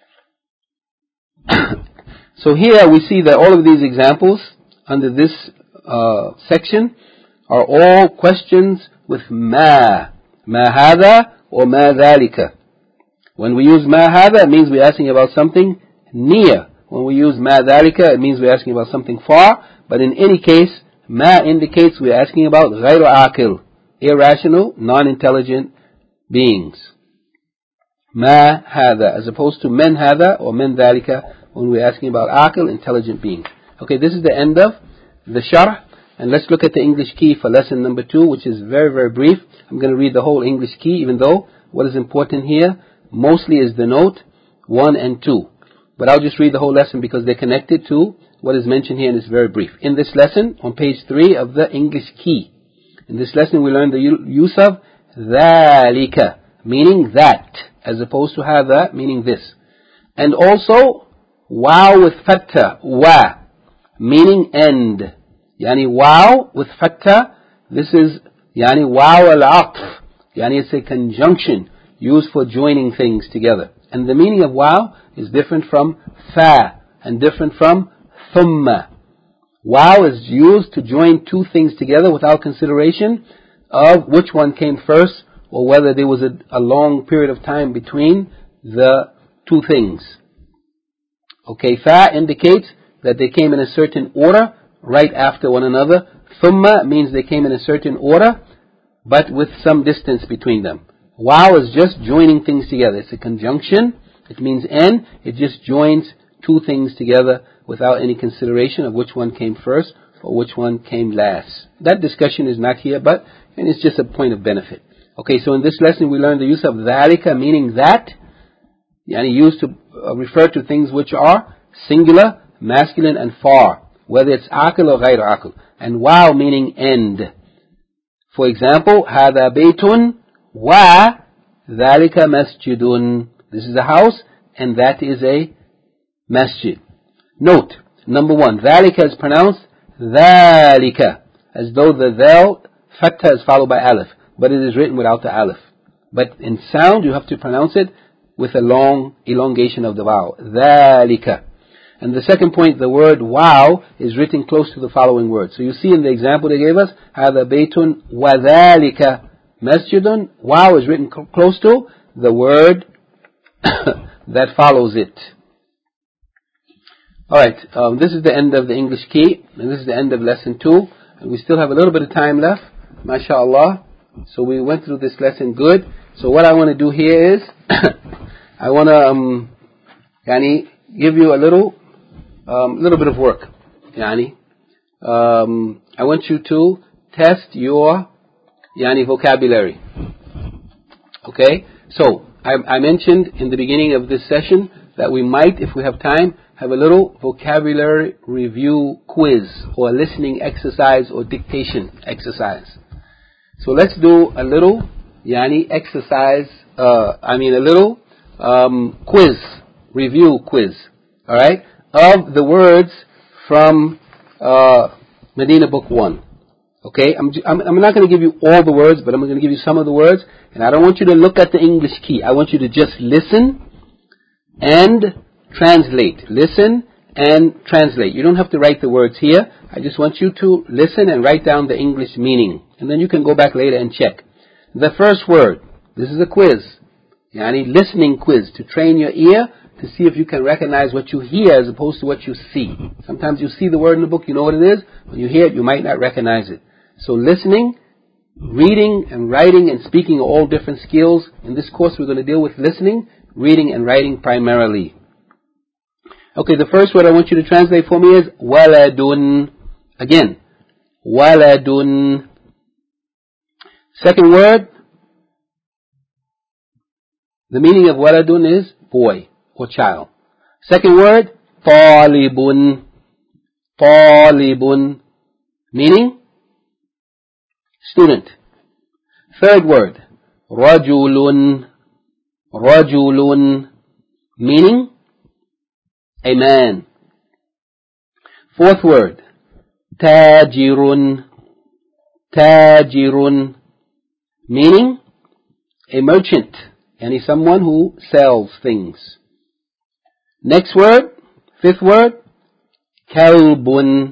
So here we see that all of these examples under this uh, section are all questions with ma. Ma hadha or ma dhalika. When we use ma hadha, it means we're asking about something near. When we use ma dhalika, it means we're asking about something far. But in any case, ma indicates we're asking about ghayru aqil, irrational, non-intelligent beings. Ma hadha, as opposed to men hadha or men dhalika, when we're asking about aqil, intelligent beings. Okay, this is the end of the sharh, and let's look at the English key for lesson number two, which is very, very brief. I'm going to read the whole English key, even though what is important here mostly is the note one and two. But I'll just read the whole lesson because they're connected to what is mentioned here, and it's very brief. In this lesson, on page three of the English key, in this lesson we learn the use of dhalika, meaning that, as opposed to hadha, meaning this. And also wow with fatha, wa, meaning end. Yani wow with fatha, this is yani wow al-aqf. Yani it's a conjunction used for joining things together. And the meaning of wow is different from fa and different from thumma. Wow is used to join two things together without consideration of which one came first or whether there was a, a long period of time between the two things. Okay, fa indicates that they came in a certain order right after one another. Thumma means they came in a certain order, but with some distance between them. Waw is just joining things together. It's a conjunction. It means and. It just joins two things together without any consideration of which one came first or which one came last. That discussion is not here, but and it's just a point of benefit. Okay, so in this lesson we learned the use of dhalika, meaning that, yani used to uh, refer to things which are singular, masculine, and far, whether it's aqil or ghayr aqil. And wow meaning end. For example, هذا بيت وذلك مسجد. This is a house and that is a masjid. Note, number one, ذلك is pronounced ذلك, as though the dhal fatha is followed by alif, but it is written without the alif. But in sound you have to pronounce it with a long elongation of the vowel. ذلك. And the second point, the word wow is written close to the following word. So you see in the example they gave us, هذا بيت وذلك مسجد. Wow is written close to the word that follows it. Alright, um, this is the end of the English key, and this is the end of lesson two. And we still have a little bit of time left, mashallah. So we went through this lesson good. So what I want to do here is, I want to um, yani, give you a little, um, little bit of work. Yani, um, I want you to test your yani vocabulary. Okay, so I, I mentioned in the beginning of this session that we might, if we have time, have a little vocabulary review quiz or listening exercise or dictation exercise. So let's do a little yani exercise, uh, I mean a little um, quiz, review quiz, alright, of the words from uh, Medina Book one. Okay, I'm, I'm, I'm not going to give you all the words, but I'm going to give you some of the words, and I don't want you to look at the English key. I want you to just listen and translate. Listen and translate. You don't have to write the words here. I just want you to listen and write down the English meaning. And then you can go back later and check. The first word. This is a quiz. Yani listening quiz to train your ear to see if you can recognize what you hear as opposed to what you see. Sometimes you see the word in the book, you know what it is. When you hear it, you might not recognize it. So listening, reading and writing and speaking are all different skills. In this course we're going to deal with listening, reading and writing primarily. Okay, the first word I want you to translate for me is waladun. Again, waladun. Second word, the meaning of waladun is boy or child. Second word, talibun. Talibun, meaning student. Third word, rajulun. Rajulun, meaning a man. Fourth word, tajirun. Tajirun, meaning a merchant, and someone who sells things. Next word, fifth word, kalbun.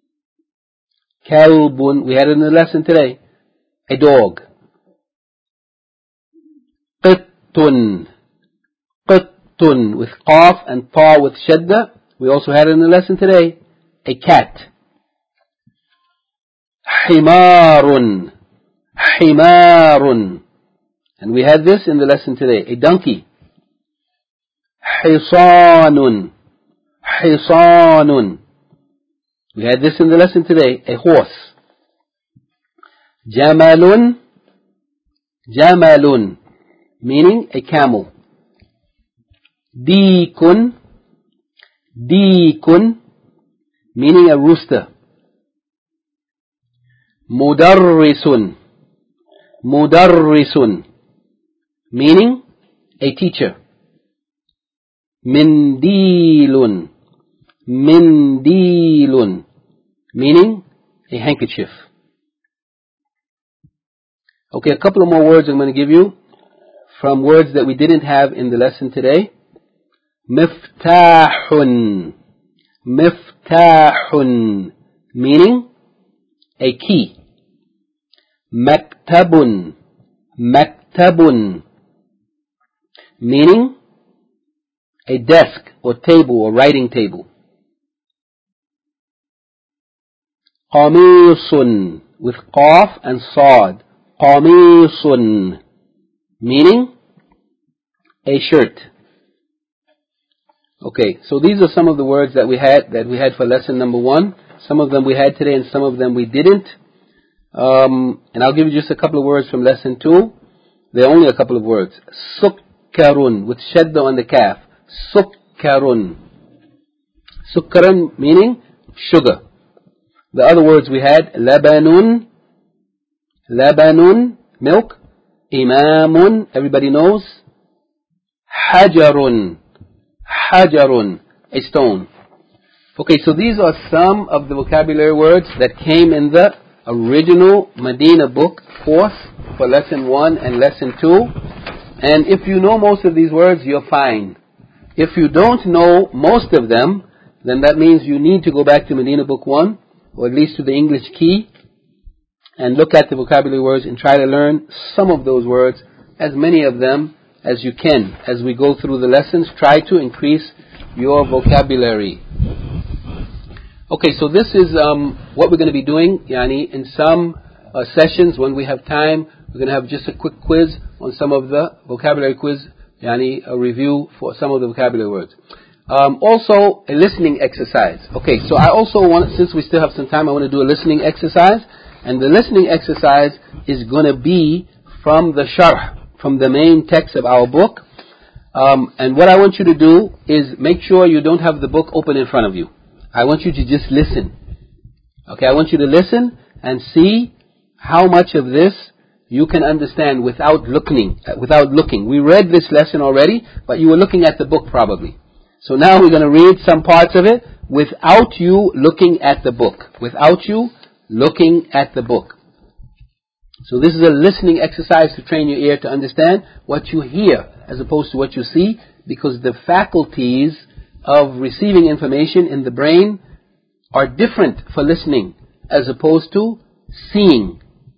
Kalbun, we had it in the lesson today, a dog. Qittun. Qittun, with qaf and ta with shadda. We also had it in the lesson today, a cat. Himarun. Himarun. And we had this in the lesson today, a donkey. Hisanun. Hisanun. We had this in the lesson today, a horse. Jamalun. Jamalun, meaning a camel. Deekun. Deekun, meaning a rooster. Mudarrisun. Mudarrisun, meaning a teacher. Mindilun. Mindilun, meaning a handkerchief. Okay, a couple of more words I'm going to give you from words that we didn't have in the lesson today. Miftahun. Miftahun, meaning a key. Maktabun. Maktabun, meaning a desk or table or writing table. قميص with qaf and sad. قميص meaning a shirt. Okay, so these are some of the words that we had that we had for lesson number one. Some of them we had today and some of them we didn't. Um, and I'll give you just a couple of words from lesson two. They're only a couple of words. Sukkarun with shadda on the calf. Sukkarun. Sukkarun meaning sugar. The other words we had labanun, labanun, milk. Imamun, everybody knows. Hajarun, hajarun, a stone. Okay, so these are some of the vocabulary words that came in the original Medina book course for lesson one and lesson two. And if you know most of these words, you're fine. If you don't know most of them, then that means you need to go back to Medina book one, or at least to the English key, and look at the vocabulary words and try to learn some of those words, as many of them as you can. As we go through the lessons, try to increase your vocabulary. Okay, so this is um, what we're going to be doing. Yani, in some uh, sessions, when we have time, we're going to have just a quick quiz on some of the vocabulary quiz, yani, a review for some of the vocabulary words. Um, also, a listening exercise. Okay, so I also want, since we still have some time, I want to do a listening exercise. And the listening exercise is going to be from the sharh, from the main text of our book. Um, and what I want you to do is make sure you don't have the book open in front of you. I want you to just listen. Okay, I want you to listen and see how much of this you can understand without looking. Without looking. We read this lesson already, but you were looking at the book probably. So now we're going to read some parts of it without you looking at the book. Without you looking at the book. So this is a listening exercise to train your ear to understand what you hear as opposed to what you see, because the faculties of receiving information in the brain are different for listening as opposed to seeing,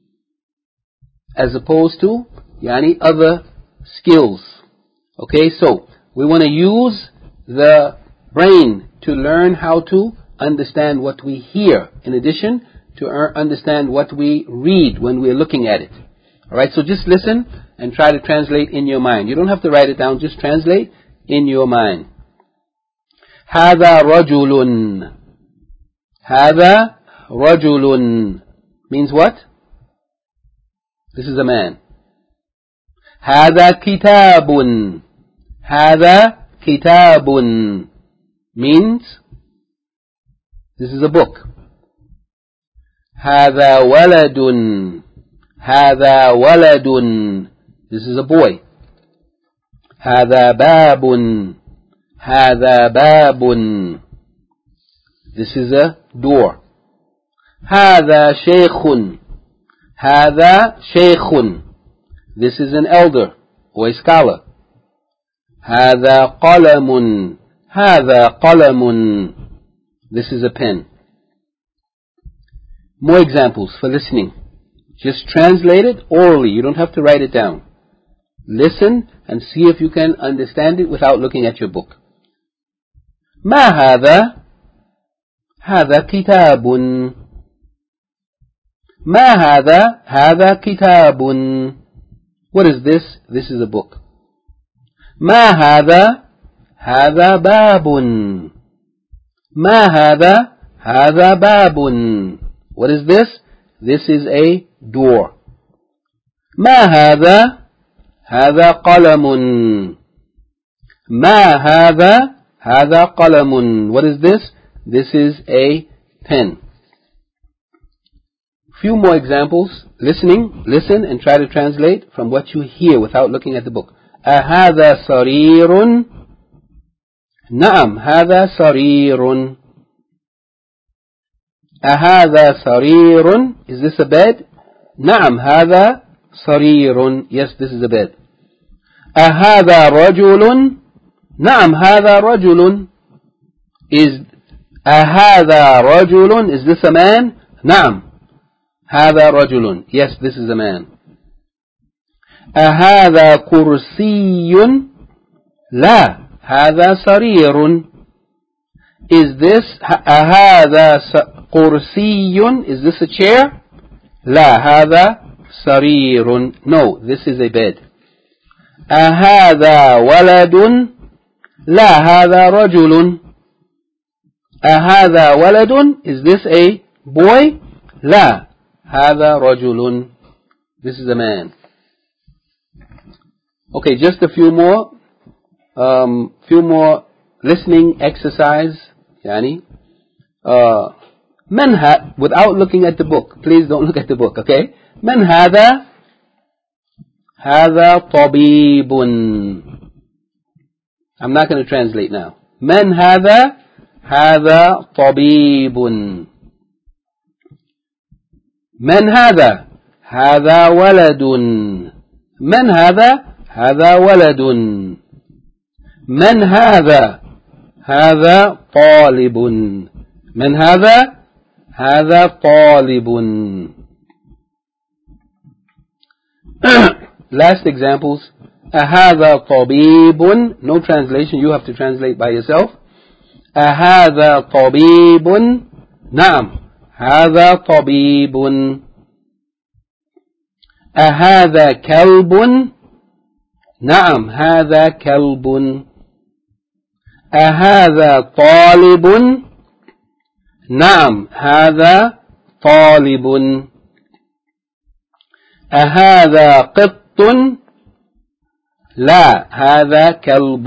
as opposed to yani other skills. Okay, so we want to use the brain to learn how to understand what we hear, in addition to understand what we read when we're looking at it. Alright, so just listen and try to translate in your mind. You don't have to write it down, just translate in your mind. هذا رجل. هذا رجل means what? This is a man. هذا كتاب. هذا كتاب means this is a book. هذا ولد. هذا ولد. This is a boy. هذا باب. هذا باب. This is a door. هذا شيخ. هذا شيخ. This is an elder or a scholar. هذا قلم. هذا قلم. This is a pen. More examples for listening. Just translate it orally. You don't have to write it down. Listen and see if you can understand it without looking at your book. ما هذا؟ هذا كتاب. ما هذا؟ هذا كتاب. What is this? This is a book. ما هذا؟ هذا باب. ما هذا؟ هذا باب. What is this? This is a door. ما هذا؟ هذا قلم. ما هذا؟ هذا قلم. What is this? This is a pen. Few more examples. Listening, listen and try to translate from what you hear without looking at the book. أهذا سرير؟ نعم هذا سرير. أهذا سرير? Is this a bed? نعم هذا سرير. Yes, this is a bed. أهذا رجل؟ نعم هذا رجل. Is أهذا رجل? Is this a man? نعم هذا رجل. Yes, this is a man. أهذا كرسي؟ لا هذا سرير. Is this هذا كرسي? Is this a chair? لا هذا سرير. No, this is a bed. أهذا ولد؟ لا هذا رجل. أهذا ولد? Is this a boy? لا هذا رجل. This is a man. Okay, just a few more, um, few more listening exercise. Yani, uh, من ها, without looking at the book. Please don't look at the book, okay? من هذا? هذا طبيب. I'm not going to translate now. من هذا? هذا طبيب. من هذا؟ هذا ولد. من هذا؟ هذا ولد. من هذا؟ هذا طالب. من هذا؟ هذا طالب. Last examples. أهذا طبيب. No translation, you have to translate by yourself. أهذا طبيب؟ نعم هذا طبيب. أهذا كلب؟ نعم هذا كلب. أهذا طالب؟ نعم هذا طالب. أهذا قط؟ لا هذا كلب.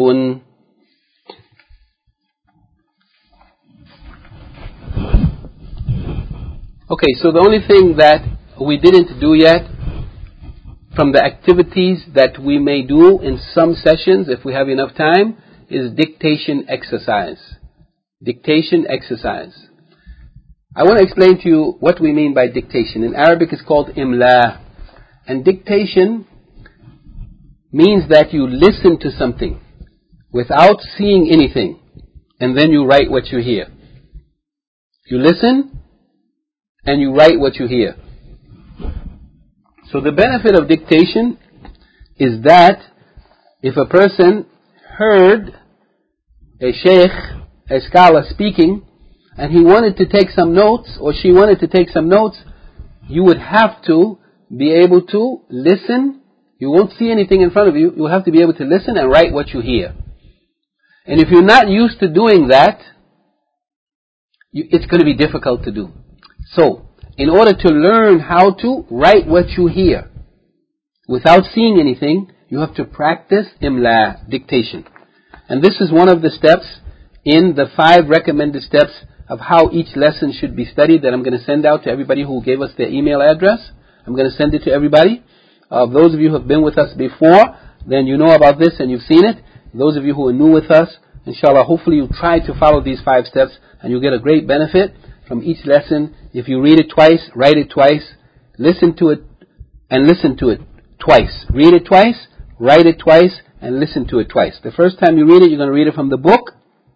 Okay, so the only thing that we didn't do yet from the activities that we may do in some sessions, if we have enough time, is dictation exercise. Dictation exercise. I want to explain to you what we mean by dictation. In Arabic it's called imla. And dictation means that you listen to something without seeing anything, and then you write what you hear. You listen and you write what you hear. So the benefit of dictation is that if a person heard a sheikh, a scholar speaking, and he wanted to take some notes, or she wanted to take some notes, you would have to be able to listen. You won't see anything in front of you. You will have to be able to listen and write what you hear. And if you're not used to doing that, you, it's going to be difficult to do. So, in order to learn how to write what you hear without seeing anything, you have to practice imla, dictation. And this is one of the steps in the five recommended steps of how each lesson should be studied that I'm going to send out to everybody who gave us their email address. I'm going to send it to everybody. Uh, those of you who have been with us before, then you know about this and you've seen it. Those of you who are new with us, inshallah, hopefully you try to follow these five steps and you'll get a great benefit from each lesson. If you read it twice, write it twice, listen to it and listen to it twice. Read it twice, write it twice, and listen to it twice. The first time you read it, you're going to read it from the book,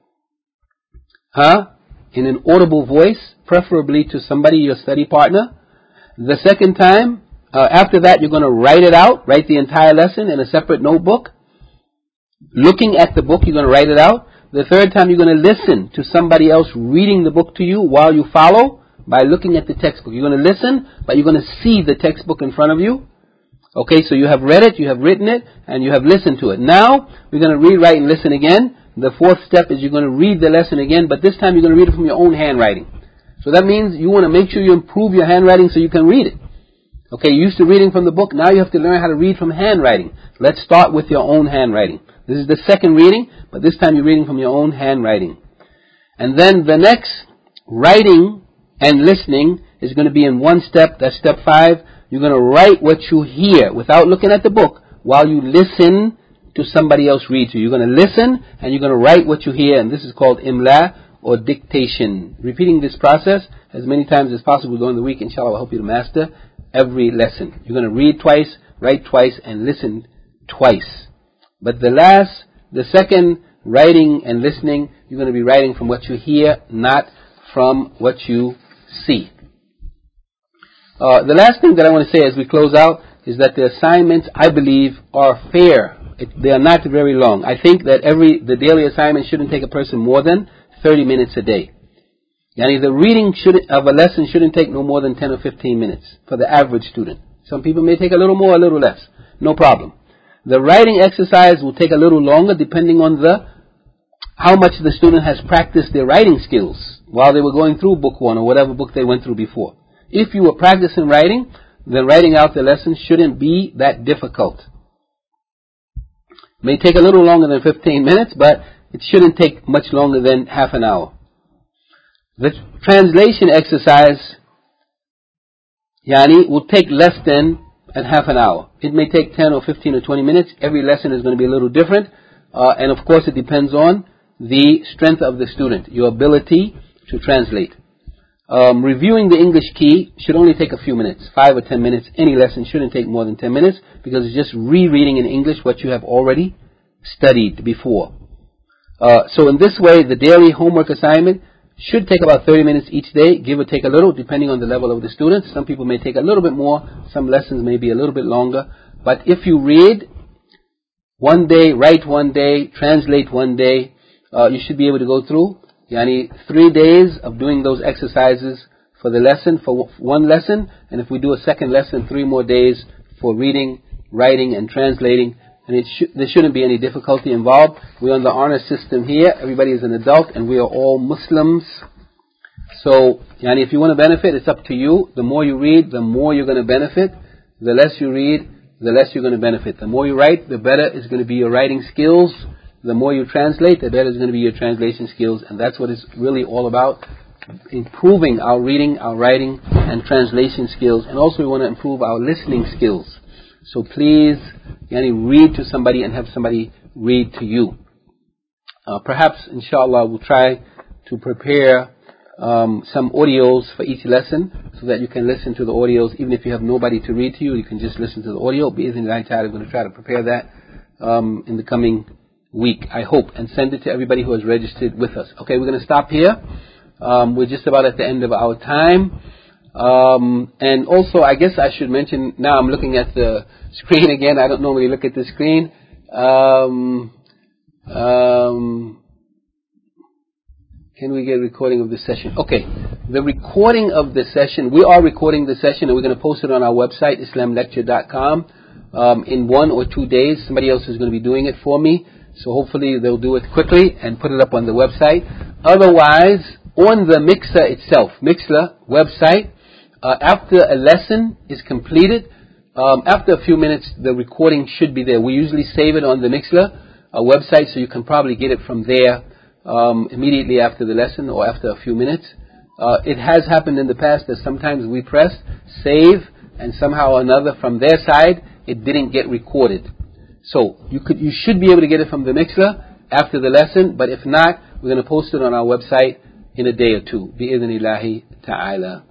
huh? In an audible voice, preferably to somebody, your study partner. The second time, uh, after that, you're going to write it out, write the entire lesson in a separate notebook. Looking at the book, you're going to write it out. The third time, you're going to listen to somebody else reading the book to you while you follow by looking at the textbook. You're going to listen, but you're going to see the textbook in front of you. Okay, so you have read it, you have written it, and you have listened to it. Now, we're going to read, write, and listen again. The fourth step is you're going to read the lesson again, but this time you're going to read it from your own handwriting. So that means you want to make sure you improve your handwriting so you can read it. Okay, you're used to reading from the book, now you have to learn how to read from handwriting. Let's start with your own handwriting. This is the second reading, but this time you're reading from your own handwriting. And then the next, writing and listening, is going to be in one step, that's step five. You're going to write what you hear without looking at the book while you listen to somebody else read to you. You're going to listen and you're going to write what you hear, and this is called imla or dictation. Repeating this process as many times as possible during the week, inshallah, will help you to master every lesson. You're going to read twice, write twice, and listen twice. But the last, the second, writing and listening, you're going to be writing from what you hear, not from what you see. Uh, the last thing that I want to say as we close out is that the assignments, I believe, are fair. It, they are not very long. I think that every the daily assignment shouldn't take a person more than thirty minutes a day. Yani the reading should, of a lesson shouldn't take no more than ten or fifteen minutes for the average student. Some people may take a little more, a little less. No problem. The writing exercise will take a little longer depending on the how much the student has practiced their writing skills while they were going through book one or whatever book they went through before. If you were practicing writing, then writing out the lesson shouldn't be that difficult. It may take a little longer than fifteen minutes, but it shouldn't take much longer than half an hour. The translation exercise, yani, will take less than and half an hour. It may take ten or fifteen or twenty minutes. Every lesson is going to be a little different. Uh, and of course it depends on the strength of the student, your ability to translate. Um, reviewing the English key should only take a few minutes, five or ten minutes. Any lesson shouldn't take more than ten minutes because it's just rereading in English what you have already studied before. Uh, so in this way, the daily homework assignment should take about thirty minutes each day, give or take a little, depending on the level of the student. Some people may take a little bit more. Some lessons may be a little bit longer. But if you read one day, write one day, translate one day, uh, you should be able to go through, yani, three days of doing those exercises for the lesson, for one lesson. And if we do a second lesson, three more days for reading, writing, and translating. And it sh- there shouldn't be any difficulty involved. We're on the honor system here. Everybody is an adult, and we are all Muslims. So, yani, if you want to benefit, it's up to you. The more you read, the more you're going to benefit. The less you read, the less you're going to benefit. The more you write, the better is going to be your writing skills. The more you translate, the better is going to be your translation skills. And that's what it's really all about, improving our reading, our writing, and translation skills. And also we want to improve our listening skills. So please, yani, read to somebody and have somebody read to you. Uh, perhaps, inshallah, we'll try to prepare um, some audios for each lesson so that you can listen to the audios. Even if you have nobody to read to you, you can just listen to the audio. Bi-idhnillahi ta'ala, we're going to try to prepare that um, in the coming week, I hope, and send it to everybody who has registered with us. Okay, we're going to stop here. Um, we're just about at the end of our time. Um, and also, I guess I should mention, now I'm looking at the screen again. I don't normally look at the screen. Um, um, can we get a recording of the session? Okay, the recording of the session, we are recording the session and we're going to post it on our website, islam lecture dot com, um, in one or two days. Somebody else is going to be doing it for me. So hopefully they'll do it quickly and put it up on the website. Otherwise, on the Mixer itself, Mixer website, Uh, after a lesson is completed, um, after a few minutes, the recording should be there. We usually save it on the Mixer uh, website, so you can probably get it from there um, immediately after the lesson or after a few minutes. Uh, it has happened in the past that sometimes we press save, and somehow or another from their side, it didn't get recorded. So you could, you should be able to get it from the Mixer after the lesson, but if not, we're going to post it on our website in a day or two. Bi-idhnillahi ta'ala.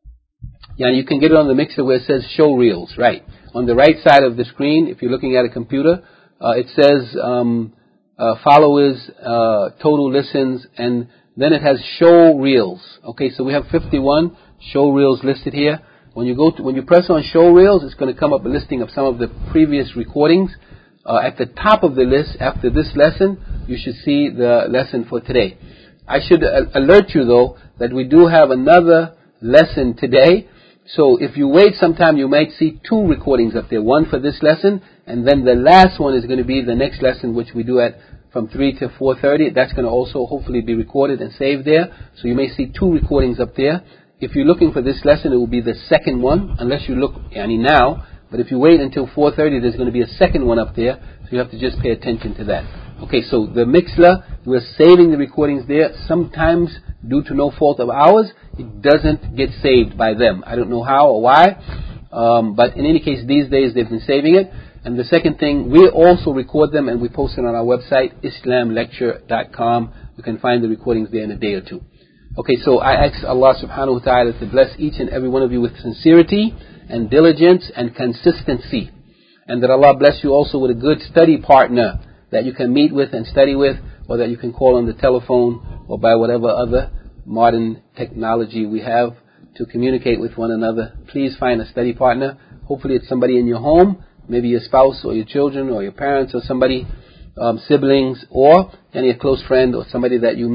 Yeah, you can get it on the Mixer where it says show reels, right. On the right side of the screen, if you're looking at a computer, uh, it says um, uh, followers, uh, total listens, and then it has show reels. Okay, so we have fifty-one show reels listed here. When you go to, when you press on show reels, it's going to come up a listing of some of the previous recordings. Uh, at the top of the list, after this lesson, you should see the lesson for today. I should uh, alert you though that we do have another lesson today. So if you wait some time, you might see two recordings up there. One for this lesson, and then the last one is going to be the next lesson, which we do at from three to four thirty. That's going to also hopefully be recorded and saved there. So you may see two recordings up there. If you're looking for this lesson, it will be the second one, unless you look yani now. But if you wait until four thirty, there's going to be a second one up there. So you have to just pay attention to that. Okay, so the Mixler, we're saving the recordings there. Sometimes, due to no fault of ours, it doesn't get saved by them. I don't know how or why, um, but in any case, these days they've been saving it. And the second thing, we also record them and we post it on our website, islam lecture dot com. You can find the recordings there in a day or two. Okay, so I ask Allah subhanahu wa ta'ala to bless each and every one of you with sincerity and diligence and consistency. And that Allah bless you also with a good study partner that you can meet with and study with, or that you can call on the telephone or by whatever other modern technology we have to communicate with one another. Please find a study partner. Hopefully it's somebody in your home, maybe your spouse or your children or your parents or somebody, um, siblings, or any close friend or somebody that you meet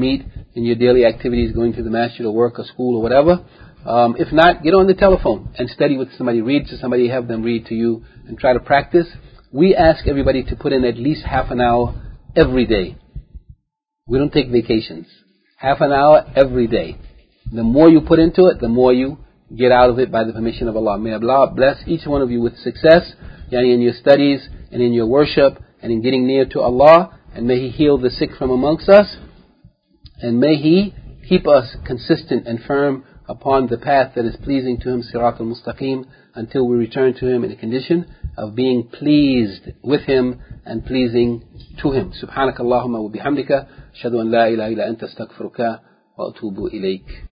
in your daily activities, going to the masjid or work or school or whatever. Um, if not, get on the telephone and study with somebody, read to somebody, have them read to you, and try to practice. We ask everybody to put in at least half an hour every day. We don't take vacations. Half an hour every day. The more you put into it, the more you get out of it by the permission of Allah. May Allah bless each one of you with success, yani in your studies and in your worship and in getting near to Allah. And may He heal the sick from amongst us. And may He keep us consistent and firm upon the path that is pleasing to Him, Sirat al-Mustaqim, until we return to Him in a condition of being pleased with Him and pleasing to Him. Subhanakallahumma wa bihamdika, ashhadu an la ilaha illa anta astaghfiruka wa atubu ilayk.